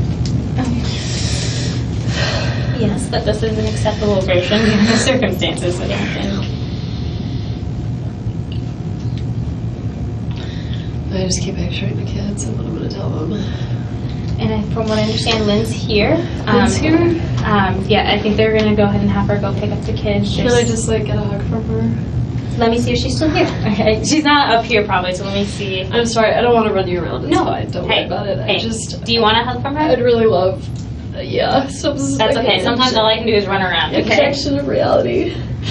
Yes, but this is an acceptable version given the circumstances that happened. I just keep picturing the kids and what I'm going to tell them. And I, from what I understand, Lynn's here. Lynn's um, here? Um, yeah, I think they're going to go ahead and have her go pick up the kids. Can I just like get a hug from her? Let me see if she's still here. Okay, she's not up here probably, so let me see. I'm sorry, I don't want to run you around. It's no, fine. Don't hey, worry about it. Hey, I just. Do you want a hug from her? I'd really love. Uh, yeah. So That's okay. Sometimes all I can do is run around. Okay. Projection of reality.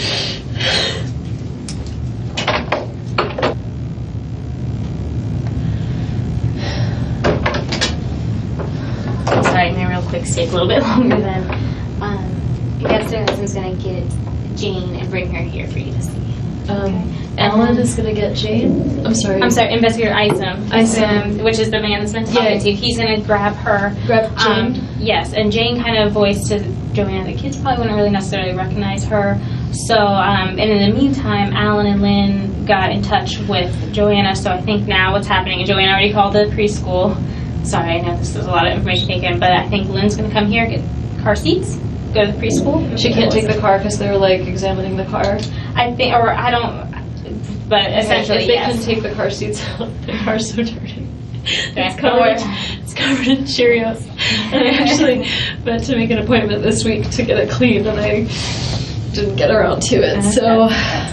Sorry, my real quick stay a little bit longer than. Um, I guess her husband's gonna get Jane and bring her here for you to see. Um, okay. Ellen is gonna get Jane. I'm sorry. I'm sorry, Investigator Isom. Isom, which is the man that's been talking yeah. to. He's gonna grab her. Grab Jane. Um, yes, and Jane kind of voiced to Joanna the kids probably wouldn't really necessarily recognize her. So, um, and in the meantime, Alan and Lynn got in touch with Joanna. So I think now what's happening, and Joanna already called the preschool. Sorry, I know this is a lot of information taken, but I think Lynn's gonna come here, get car seats, go to the preschool. She can't take the car because they're like examining the car. I think, or I don't. But essentially, okay, they yes. can take the car seats out. The car's so dirty. Okay. It's covered. It's covered in Cheerios. And I actually meant to make an appointment this week to get it cleaned, and I didn't get around to it. So,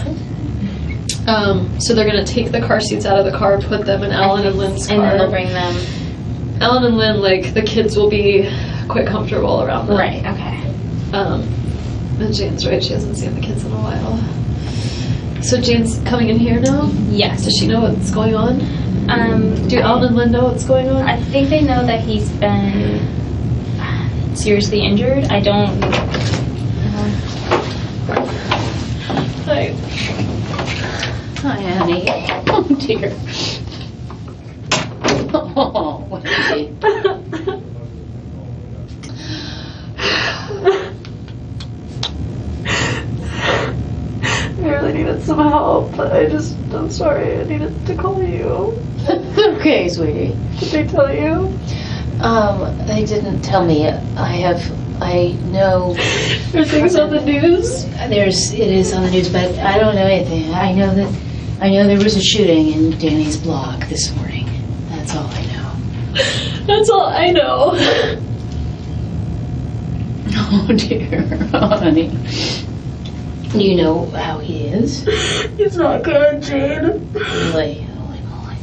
um, so they're gonna take the car seats out of the car, put them in Alan and Lynn's car, and then they'll bring them. Alan and Lynn, like the kids will be quite comfortable around them. Right. Okay. Um, and Jane's right. She hasn't seen the kids in a while. So Jane's coming in here now? Yes. Does she know what's going on? Um, Do Alan and Lynn know what's going on? I think they know that he's been seriously injured. I don't know. Hi. Hi, Annie. Oh, dear. Oh, what is it? I really needed some help, but I just, I'm sorry, I needed to call you. Okay, sweetie. Did they tell you? Um, they didn't tell me. I have, I know. There's things on the news? There's, it is on the news, but I don't know anything. I know that, I know there was a shooting in Danny's block this morning. That's all I know. That's all I know. Oh, dear. Oh, honey. Do you know how he is? He's not good, Jane. Really? Holy moly.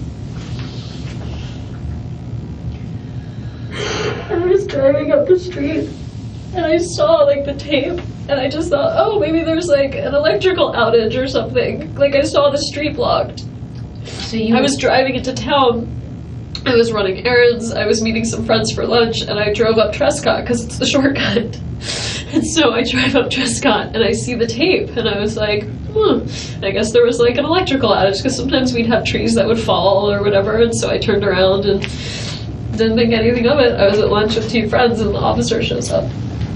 I was driving up the street and I saw like the tape and I just thought, oh, maybe there's like an electrical outage or something. Like I saw the street blocked. So you I was driving into town. I was running errands. I was meeting some friends for lunch and I drove up Trescott because it's the shortcut. And so I drive up Trescott and I see the tape and I was like, hmm, I guess there was like an electrical outage because sometimes we'd have trees that would fall or whatever. And so I turned around and didn't think anything of it. I was at lunch with two friends and the officer shows up.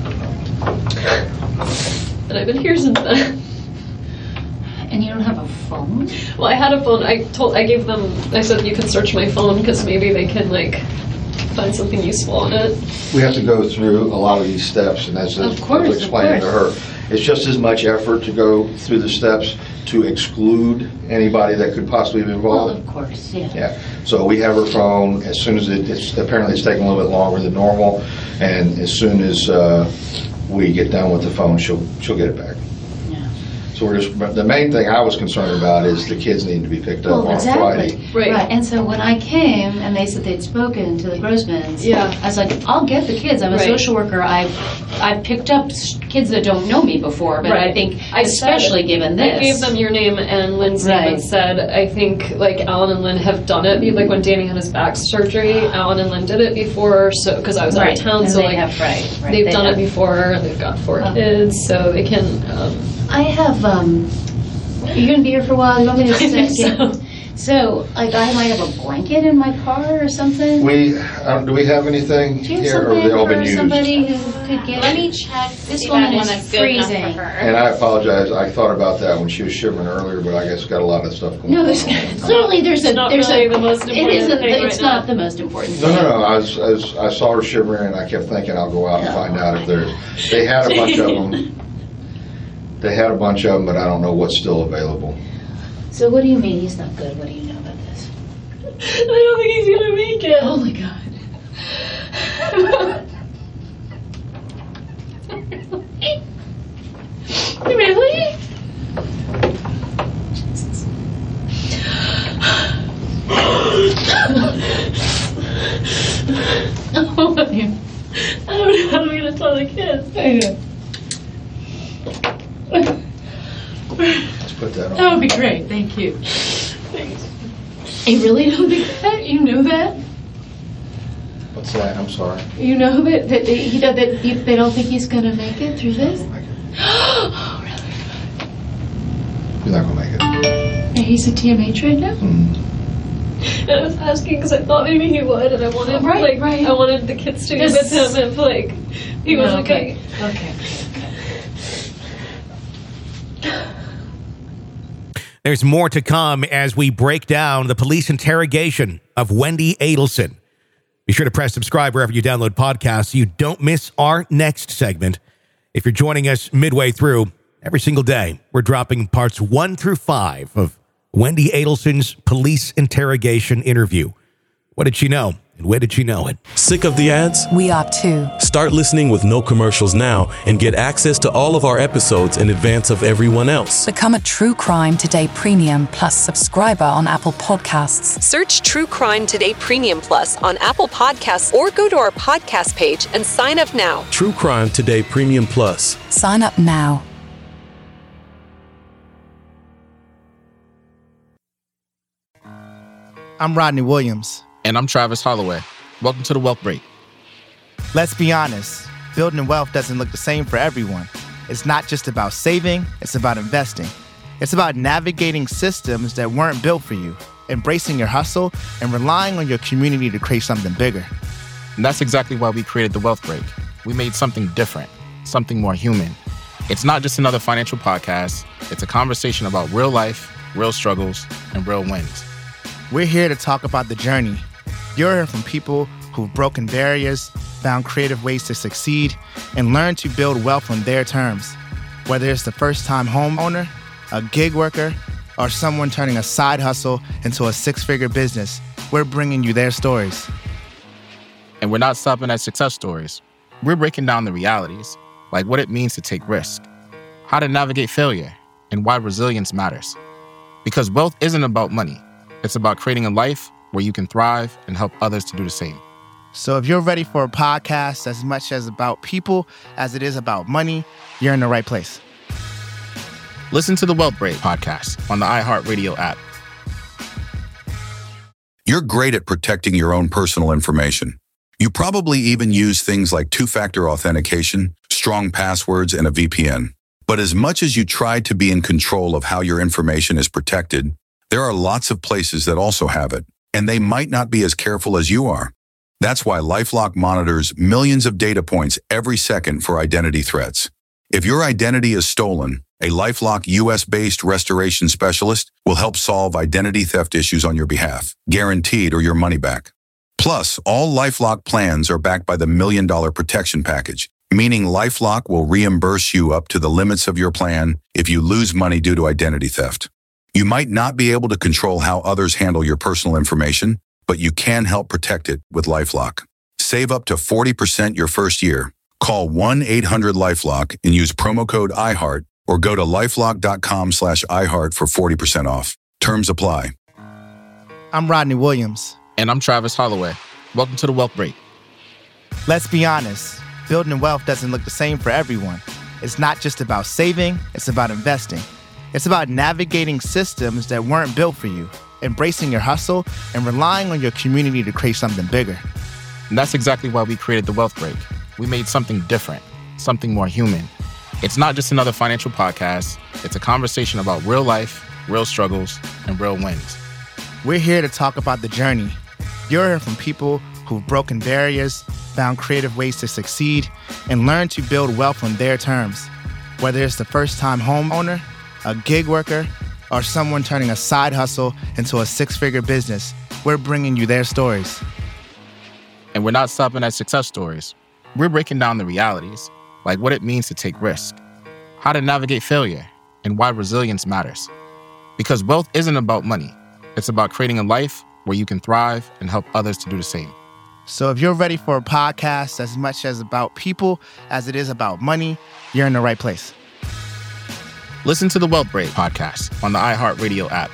And I've been here since then. And you don't have a phone? Well, I had a phone. I told, I gave them, I said you can search my phone because maybe they can like find something useful on it. We have to go through a lot of these steps, and that's Of as course, I was explaining to her. It's just as much effort to go through the steps to exclude anybody that could possibly be involved. Well, of course, yeah. Yeah. So we have her phone. As soon as it, it's apparently it's taking a little bit longer than normal, and as soon as uh, we get done with the phone, she'll she'll get it back. So we're just, but the main thing I was concerned about is the kids need to be picked up Well, on exactly. Friday. Right. Right. And so when I came and they said they'd spoken to the Grossmans, Yeah. I was like, I'll get the kids. I'm a Right. social worker. I've I've picked up s- kids that don't know me before, but I Right. think I especially said- given this. I gave them your name and Lynn's name Right. and said, I think like Alan and Lynn have done it. Like when Danny had his back surgery, Alan and Lynn did it before. So because I was Right. out of town, And so they like have, right, right. they've They done have. it before. They've got four Oh. kids, so they can. Um, I have. Um, you're gonna be here for a while. You want me to I think set, so. get, So, like, I might have a blanket in my car or something. We, um, do we have anything Do you have here, or something have they all been for used? somebody who could get? Let me check. This see if woman I have one is that's good enough for freezing. her. And I apologize, I thought about that when she was shivering earlier, but I guess got a lot of stuff going No, on. there's clearly there's a It's not there's really a the most it important isn't. thing It's right not now. the most important No, thing. no, no, I was, I was, I saw her shivering and I kept thinking I'll go out and find out if there's, they had a bunch of them. They had a bunch of them, but I don't know what's still available. So what do you mean he's not good? What do you know about this? I don't think he's gonna make it. Oh my god. Really? Oh, I don't know how I'm gonna tell the kids. I know. Let's put that on. That would be great. Thank you. Thanks. You really don't think that? You know that? What's that? I'm sorry. You know that that they, he does that he, they don't think he's gonna make it through this? Oh, really? You're not gonna make it. And he's a T M H right now? Mm. And I was asking because I thought maybe he would, and I wanted Right, like right. I wanted the kids to be This- with him if like he was No, okay. Okay. There's more to come as we break down the police interrogation of Wendy Adelson. Be sure to press subscribe wherever you download podcasts so you don't miss our next segment. If you're joining us midway through, every single day, we're dropping parts one through five of Wendy Adelson's police interrogation interview. What did she know? And where did she know it? Sick of the ads? We are too. Start listening with no commercials now and get access to all of our episodes in advance of everyone else. Become a True Crime Today Premium Plus subscriber on Apple Podcasts. Search True Crime Today Premium Plus on Apple Podcasts or go to our podcast page and sign up now. True Crime Today Premium Plus. Sign up now. I'm Rodney Williams. And I'm Travis Holloway. Welcome to the Wealth Break. Let's be honest, building wealth doesn't look the same for everyone. It's not just about saving, it's about investing. It's about navigating systems that weren't built for you, embracing your hustle, and relying on your community to create something bigger. And that's exactly why we created the Wealth Break. We made something different, something more human. It's not just another financial podcast. It's a conversation about real life, real struggles, and real wins. We're here to talk about the journey. You'll hear from people who've broken barriers, found creative ways to succeed, and learned to build wealth on their terms. Whether it's the first-time homeowner, a gig worker, or someone turning a side hustle into a six-figure business, we're bringing you their stories. And we're not stopping at success stories. We're breaking down the realities, like what it means to take risk, how to navigate failure, and why resilience matters. Because wealth isn't about money. It's about creating a life where you can thrive and help others to do the same. So if you're ready for a podcast as much as about people as it is about money, you're in the right place. Listen to the Wealth Break podcast on the iHeartRadio app. You're great at protecting your own personal information. You probably even use things like two-factor authentication, strong passwords, and a V P N. But as much as you try to be in control of how your information is protected, there are lots of places that also have it, and they might not be as careful as you are. That's why LifeLock monitors millions of data points every second for identity threats. If your identity is stolen, a LifeLock U S-based restoration specialist will help solve identity theft issues on your behalf, guaranteed or your money back. Plus, all LifeLock plans are backed by the Million Dollar Protection Package, meaning LifeLock will reimburse you up to the limits of your plan if you lose money due to identity theft. You might not be able to control how others handle your personal information, but you can help protect it with LifeLock. Save up to forty percent your first year. Call one eight hundred LifeLock and use promo code iHeart or go to lifelock.com slash iHeart for forty percent off. Terms apply. I'm Rodney Williams. And I'm Travis Holloway. Welcome to the Wealth Break. Let's be honest, building wealth doesn't look the same for everyone. It's not just about saving, it's about investing. It's about navigating systems that weren't built for you, embracing your hustle, and relying on your community to create something bigger. And that's exactly why we created the Wealth Break. We made something different, something more human. It's not just another financial podcast. It's a conversation about real life, real struggles, and real wins. We're here to talk about the journey. You're hearing from people who've broken barriers, found creative ways to succeed, and learned to build wealth on their terms. Whether it's the first-time homeowner, a gig worker, or someone turning a side hustle into a six-figure business, we're bringing you their stories. And we're not stopping at success stories. We're breaking down the realities, like what it means to take risk, how to navigate failure, and why resilience matters. Because wealth isn't about money. It's about creating a life where you can thrive and help others to do the same. So if you're ready for a podcast as much as about people as it is about money, you're in the right place. Listen to the Wealth Break podcast on the iHeartRadio app.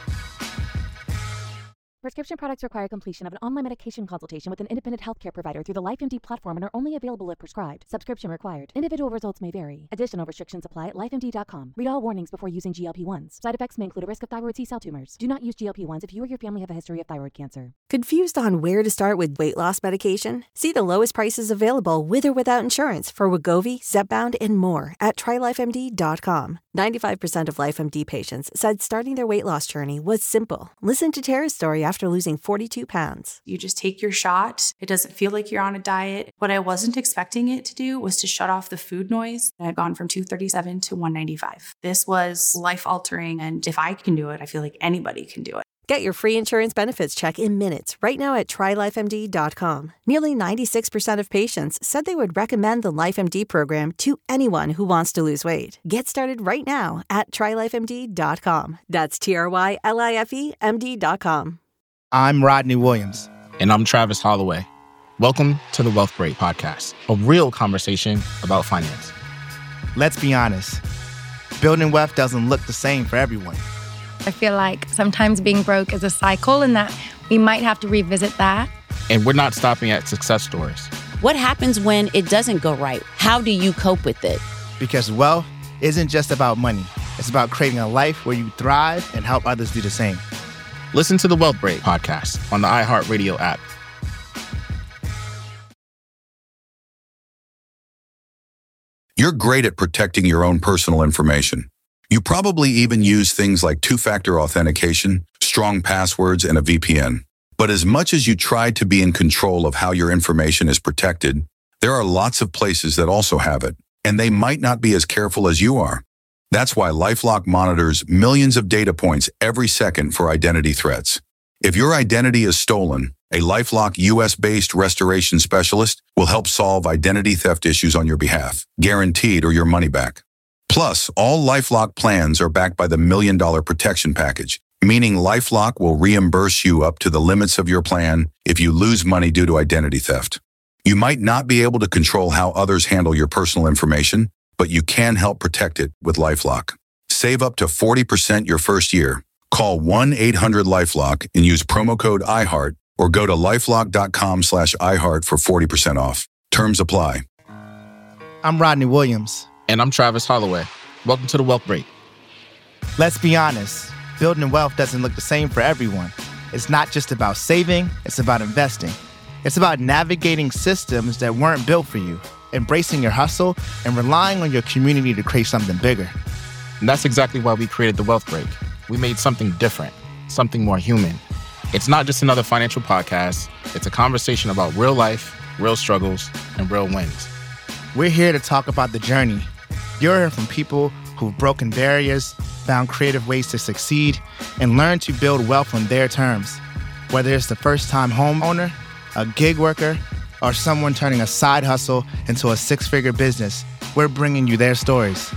Prescription products require completion of an online medication consultation with an independent healthcare provider through the LifeMD platform and are only available if prescribed. Subscription required. Individual results may vary. Additional restrictions apply at life M D dot com. Read all warnings before using G L P one s. Side effects may include a risk of thyroid C-cell tumors. Do not use G L P one s if you or your family have a history of thyroid cancer. Confused on where to start with weight loss medication? See the lowest prices available with or without insurance for Wegovy, Zepbound, and more at try life M D dot com. ninety-five percent of LifeMD patients said starting their weight loss journey was simple. Listen to Tara's story after losing forty-two pounds. You just take your shot. It doesn't feel like you're on a diet. What I wasn't expecting it to do was to shut off the food noise. I had gone from two thirty-seven to one ninety-five. This was life-altering, and if I can do it, I feel like anybody can do it. Get your free insurance benefits check in minutes right now at try life M D dot com. Nearly ninety-six percent of patients said they would recommend the LifeMD program to anyone who wants to lose weight. Get started right now at try life M D dot com. That's T R Y L I F E M D dot com. I'm Rodney Williams. And I'm Travis Holloway. Welcome to the Wealth Break podcast, a real conversation about finance. Let's be honest. Building wealth doesn't look the same for everyone. I feel like sometimes being broke is a cycle and that we might have to revisit that. And we're not stopping at success stories. What happens when it doesn't go right? How do you cope with it? Because wealth isn't just about money. It's about creating a life where you thrive and help others do the same. Listen to the Wealth Break podcast on the iHeartRadio app. You're great at protecting your own personal information. You probably even use things like two-factor authentication, strong passwords, and a V P N. But as much as you try to be in control of how your information is protected, there are lots of places that also have it, and they might not be as careful as you are. That's why LifeLock monitors millions of data points every second for identity threats. If your identity is stolen, a LifeLock U S-based restoration specialist will help solve identity theft issues on your behalf, guaranteed or your money back. Plus, all LifeLock plans are backed by the Million Dollar Protection Package, meaning LifeLock will reimburse you up to the limits of your plan if you lose money due to identity theft. You might not be able to control how others handle your personal information, but you can help protect it with LifeLock. Save up to forty percent your first year. Call one eight hundred LifeLock and use promo code iHeart or go to lifelock.com slash iHeart for forty percent off. Terms apply. I'm Rodney Williams. And I'm Travis Holloway. Welcome to the Wealth Break. Let's be honest. Building wealth doesn't look the same for everyone. It's not just about saving, it's about investing. It's about navigating systems that weren't built for you, embracing your hustle, and relying on your community to create something bigger. And that's exactly why we created the Wealth Break. We made something different, something more human. It's not just another financial podcast. It's a conversation about real life, real struggles, and real wins. We're here to talk about the journey. You're hearing from people who've broken barriers, found creative ways to succeed, and learned to build wealth on their terms. Whether it's the first-time homeowner, a gig worker, or someone turning a side hustle into a six-figure business, we're bringing you their stories.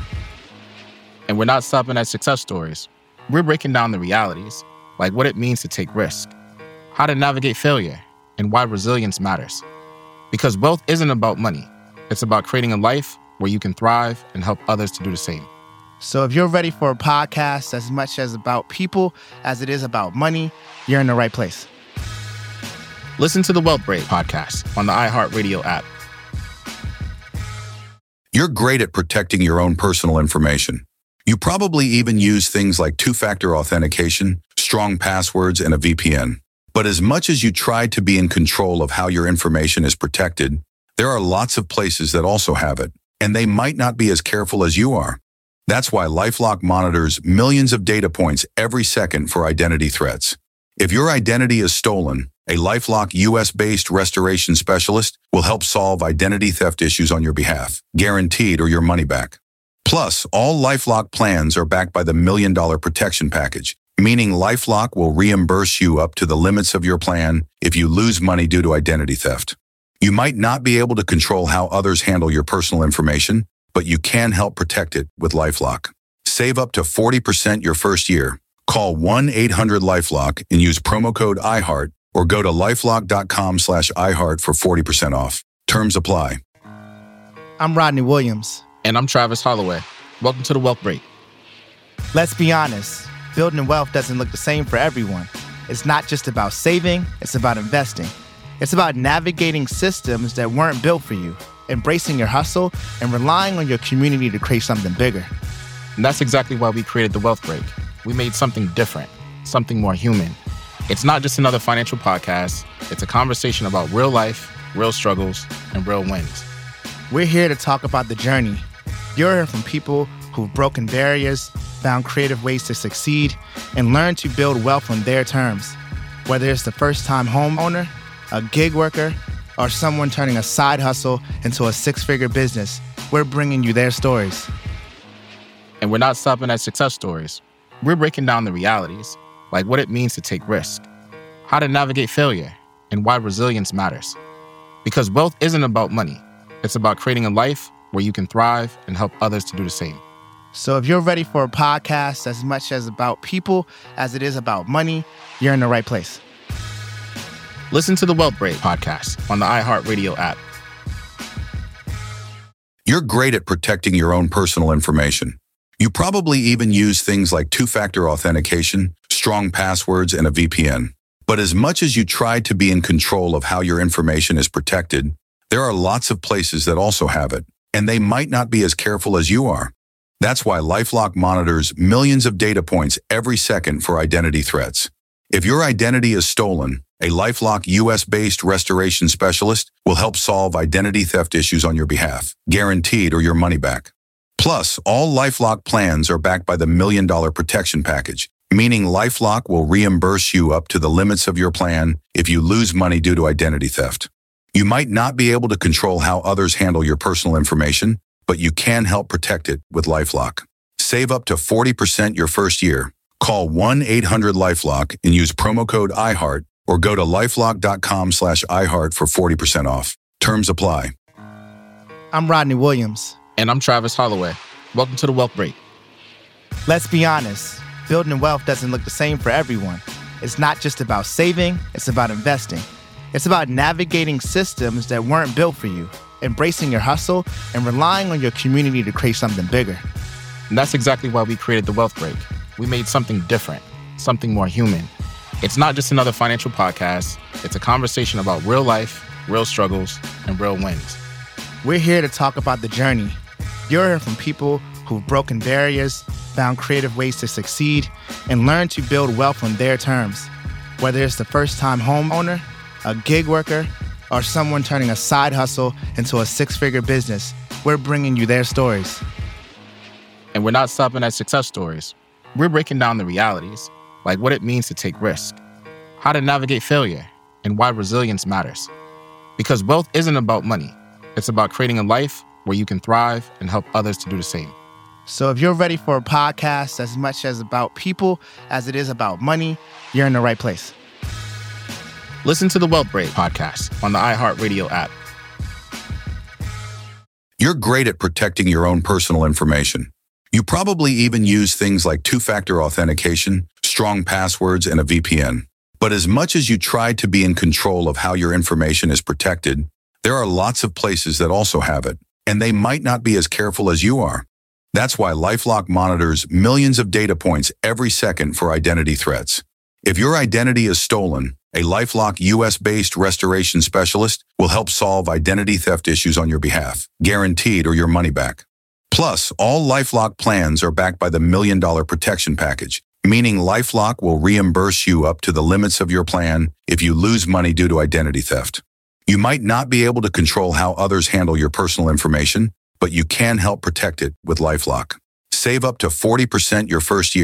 And we're not stopping at success stories. We're breaking down the realities, like what it means to take risk, how to navigate failure, and why resilience matters. Because wealth isn't about money. It's about creating a life where you can thrive and help others to do the same. So if you're ready for a podcast as much as about people as it is about money, you're in the right place. Listen to the Wealth Break podcast on the iHeartRadio app. You're great at protecting your own personal information. You probably even use things like two-factor authentication, strong passwords, and a V P N. But as much as you try to be in control of how your information is protected, there are lots of places that also have it, and they might not be as careful as you are. That's why LifeLock monitors millions of data points every second for identity threats. If your identity is stolen, a LifeLock U S-based restoration specialist will help solve identity theft issues on your behalf, guaranteed or your money back. Plus, all LifeLock plans are backed by the Million Dollar Protection Package, meaning LifeLock will reimburse you up to the limits of your plan if you lose money due to identity theft. You might not be able to control how others handle your personal information, but you can help protect it with LifeLock. Save up to forty percent your first year. Call one eight hundred LifeLock and use promo code iHeart or go to lifelock.com slash iHeart for forty percent off. Terms apply. I'm Rodney Williams. And I'm Travis Holloway. Welcome to The Wealth Break. Let's be honest, building wealth doesn't look the same for everyone. It's not just about saving, it's about investing. It's about navigating systems that weren't built for you, embracing your hustle, and relying on your community to create something bigger. And that's exactly why we created The Wealth Break. We made something different, something more human. It's not just another financial podcast. It's a conversation about real life, real struggles, and real wins. We're here to talk about the journey. You'll hear from people who've broken barriers, found creative ways to succeed, and learned to build wealth on their terms. Whether it's the first-time homeowner, a gig worker, or someone turning a side hustle into a six-figure business, we're bringing you their stories. And we're not stopping at success stories. We're breaking down the realities, like what it means to take risk, how to navigate failure, and why resilience matters. Because wealth isn't about money. It's about creating a life where you can thrive and help others to do the same. So if you're ready for a podcast as much as about people as it is about money, you're in the right place. Listen to the Wealth Break podcast on the iHeartRadio app. You're great at protecting your own personal information. You probably even use things like two-factor authentication, strong passwords, and a V P N. But as much as you try to be in control of how your information is protected, there are lots of places that also have it, and they might not be as careful as you are. That's why LifeLock monitors millions of data points every second for identity threats. If your identity is stolen, a LifeLock U S-based restoration specialist will help solve identity theft issues on your behalf, guaranteed or your money back. Plus, all LifeLock plans are backed by the Million Dollar Protection Package, meaning LifeLock will reimburse you up to the limits of your plan if you lose money due to identity theft. You might not be able to control how others handle your personal information, but you can help protect it with LifeLock. Save up to forty percent your first year. Call one eight hundred LifeLock and use promo code iHeart or go to lifelock.com slash iHeart for forty percent off. Terms apply. I'm Rodney Williams. And I'm Travis Holloway. Welcome to The Wealth Break. Let's be honest, building wealth doesn't look the same for everyone. It's not just about saving, it's about investing. It's about navigating systems that weren't built for you, embracing your hustle, and relying on your community to create something bigger. And that's exactly why we created The Wealth Break. We made something different, something more human. It's not just another financial podcast. It's a conversation about real life, real struggles, and real wins. We're here to talk about the journey. You'll hear from people who've broken barriers, found creative ways to succeed, and learned to build wealth on their terms. Whether it's the first-time homeowner, a gig worker, or someone turning a side hustle into a six-figure business, we're bringing you their stories. And we're not stopping at success stories. We're breaking down the realities, like what it means to take risk, how to navigate failure, and why resilience matters. Because wealth isn't about money. It's about creating a life where you can thrive and help others to do the same. So if you're ready for a podcast as much as about people as it is about money, you're in the right place. Listen to the Wealth Break podcast on the iHeartRadio app. You're great at protecting your own personal information. You probably even use things like two-factor authentication, strong passwords, and a V P N. But as much as you try to be in control of how your information is protected, there are lots of places that also have it, and they might not be as careful as you are. That's why LifeLock monitors millions of data points every second for identity threats. If your identity is stolen, a LifeLock U S-based restoration specialist will help solve identity theft issues on your behalf, guaranteed or your money back. Plus, all LifeLock plans are backed by the Million Dollar Protection Package, meaning LifeLock will reimburse you up to the limits of your plan if you lose money due to identity theft. You might not be able to control how others handle your personal information, but you can help protect it with LifeLock. Save up to forty percent your first year.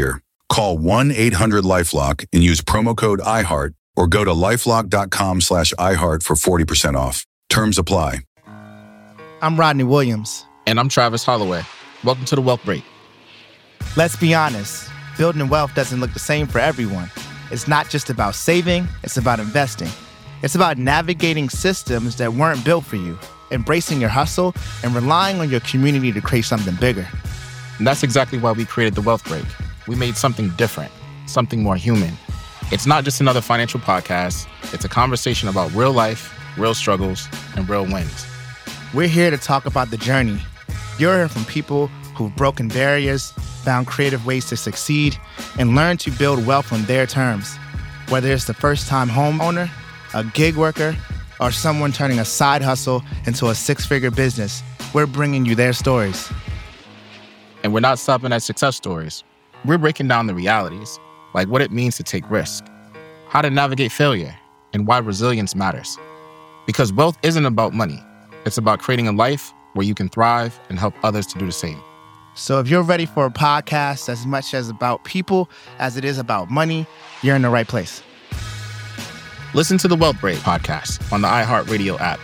Call one eight hundred LifeLock and use promo code iHeart or go to lifelock.com slash iHeart for forty percent off. Terms apply. I'm Rodney Williams. And I'm Travis Holloway. Welcome to The Wealth Break. Let's be honest, building wealth doesn't look the same for everyone. It's not just about saving, it's about investing. It's about navigating systems that weren't built for you, embracing your hustle, and relying on your community to create something bigger. And that's exactly why we created The Wealth Break. We made something different, something more human. It's not just another financial podcast. It's a conversation about real life, real struggles, and real wins. We're here to talk about the journey. You're hearing from people who've broken barriers, found creative ways to succeed, and learned to build wealth on their terms. Whether it's the first-time homeowner, a gig worker, or someone turning a side hustle into a six-figure business, we're bringing you their stories. And we're not stopping at success stories. We're breaking down the realities, like what it means to take risk, how to navigate failure, and why resilience matters. Because wealth isn't about money. It's about creating a life where you can thrive and help others to do the same. So if you're ready for a podcast as much as about people as it is about money, you're in the right place. Listen to the Wealth Break podcast on the iHeartRadio app.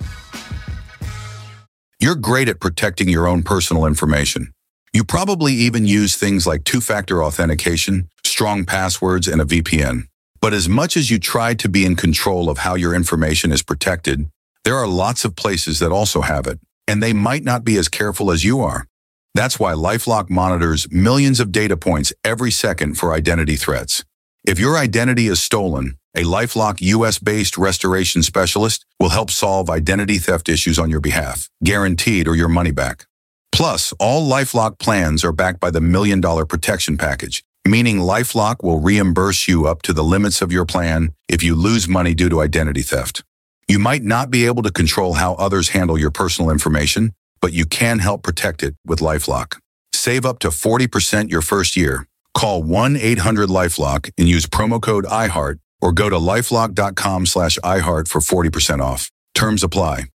You're great at protecting your own personal information. You probably even use things like two-factor authentication, strong passwords, and a V P N. But as much as you try to be in control of how your information is protected, there are lots of places that also have it, and they might not be as careful as you are. That's why LifeLock monitors millions of data points every second for identity threats. If your identity is stolen, a LifeLock U S-based restoration specialist will help solve identity theft issues on your behalf, guaranteed or your money back. Plus, all LifeLock plans are backed by the Million Dollar Protection Package, meaning LifeLock will reimburse you up to the limits of your plan if you lose money due to identity theft. You might not be able to control how others handle your personal information, but you can help protect it with LifeLock. Save up to forty percent your first year. Call one eight hundred LifeLock and use promo code iHeart or go to lifelock.com slash iHeart for forty percent off. Terms apply.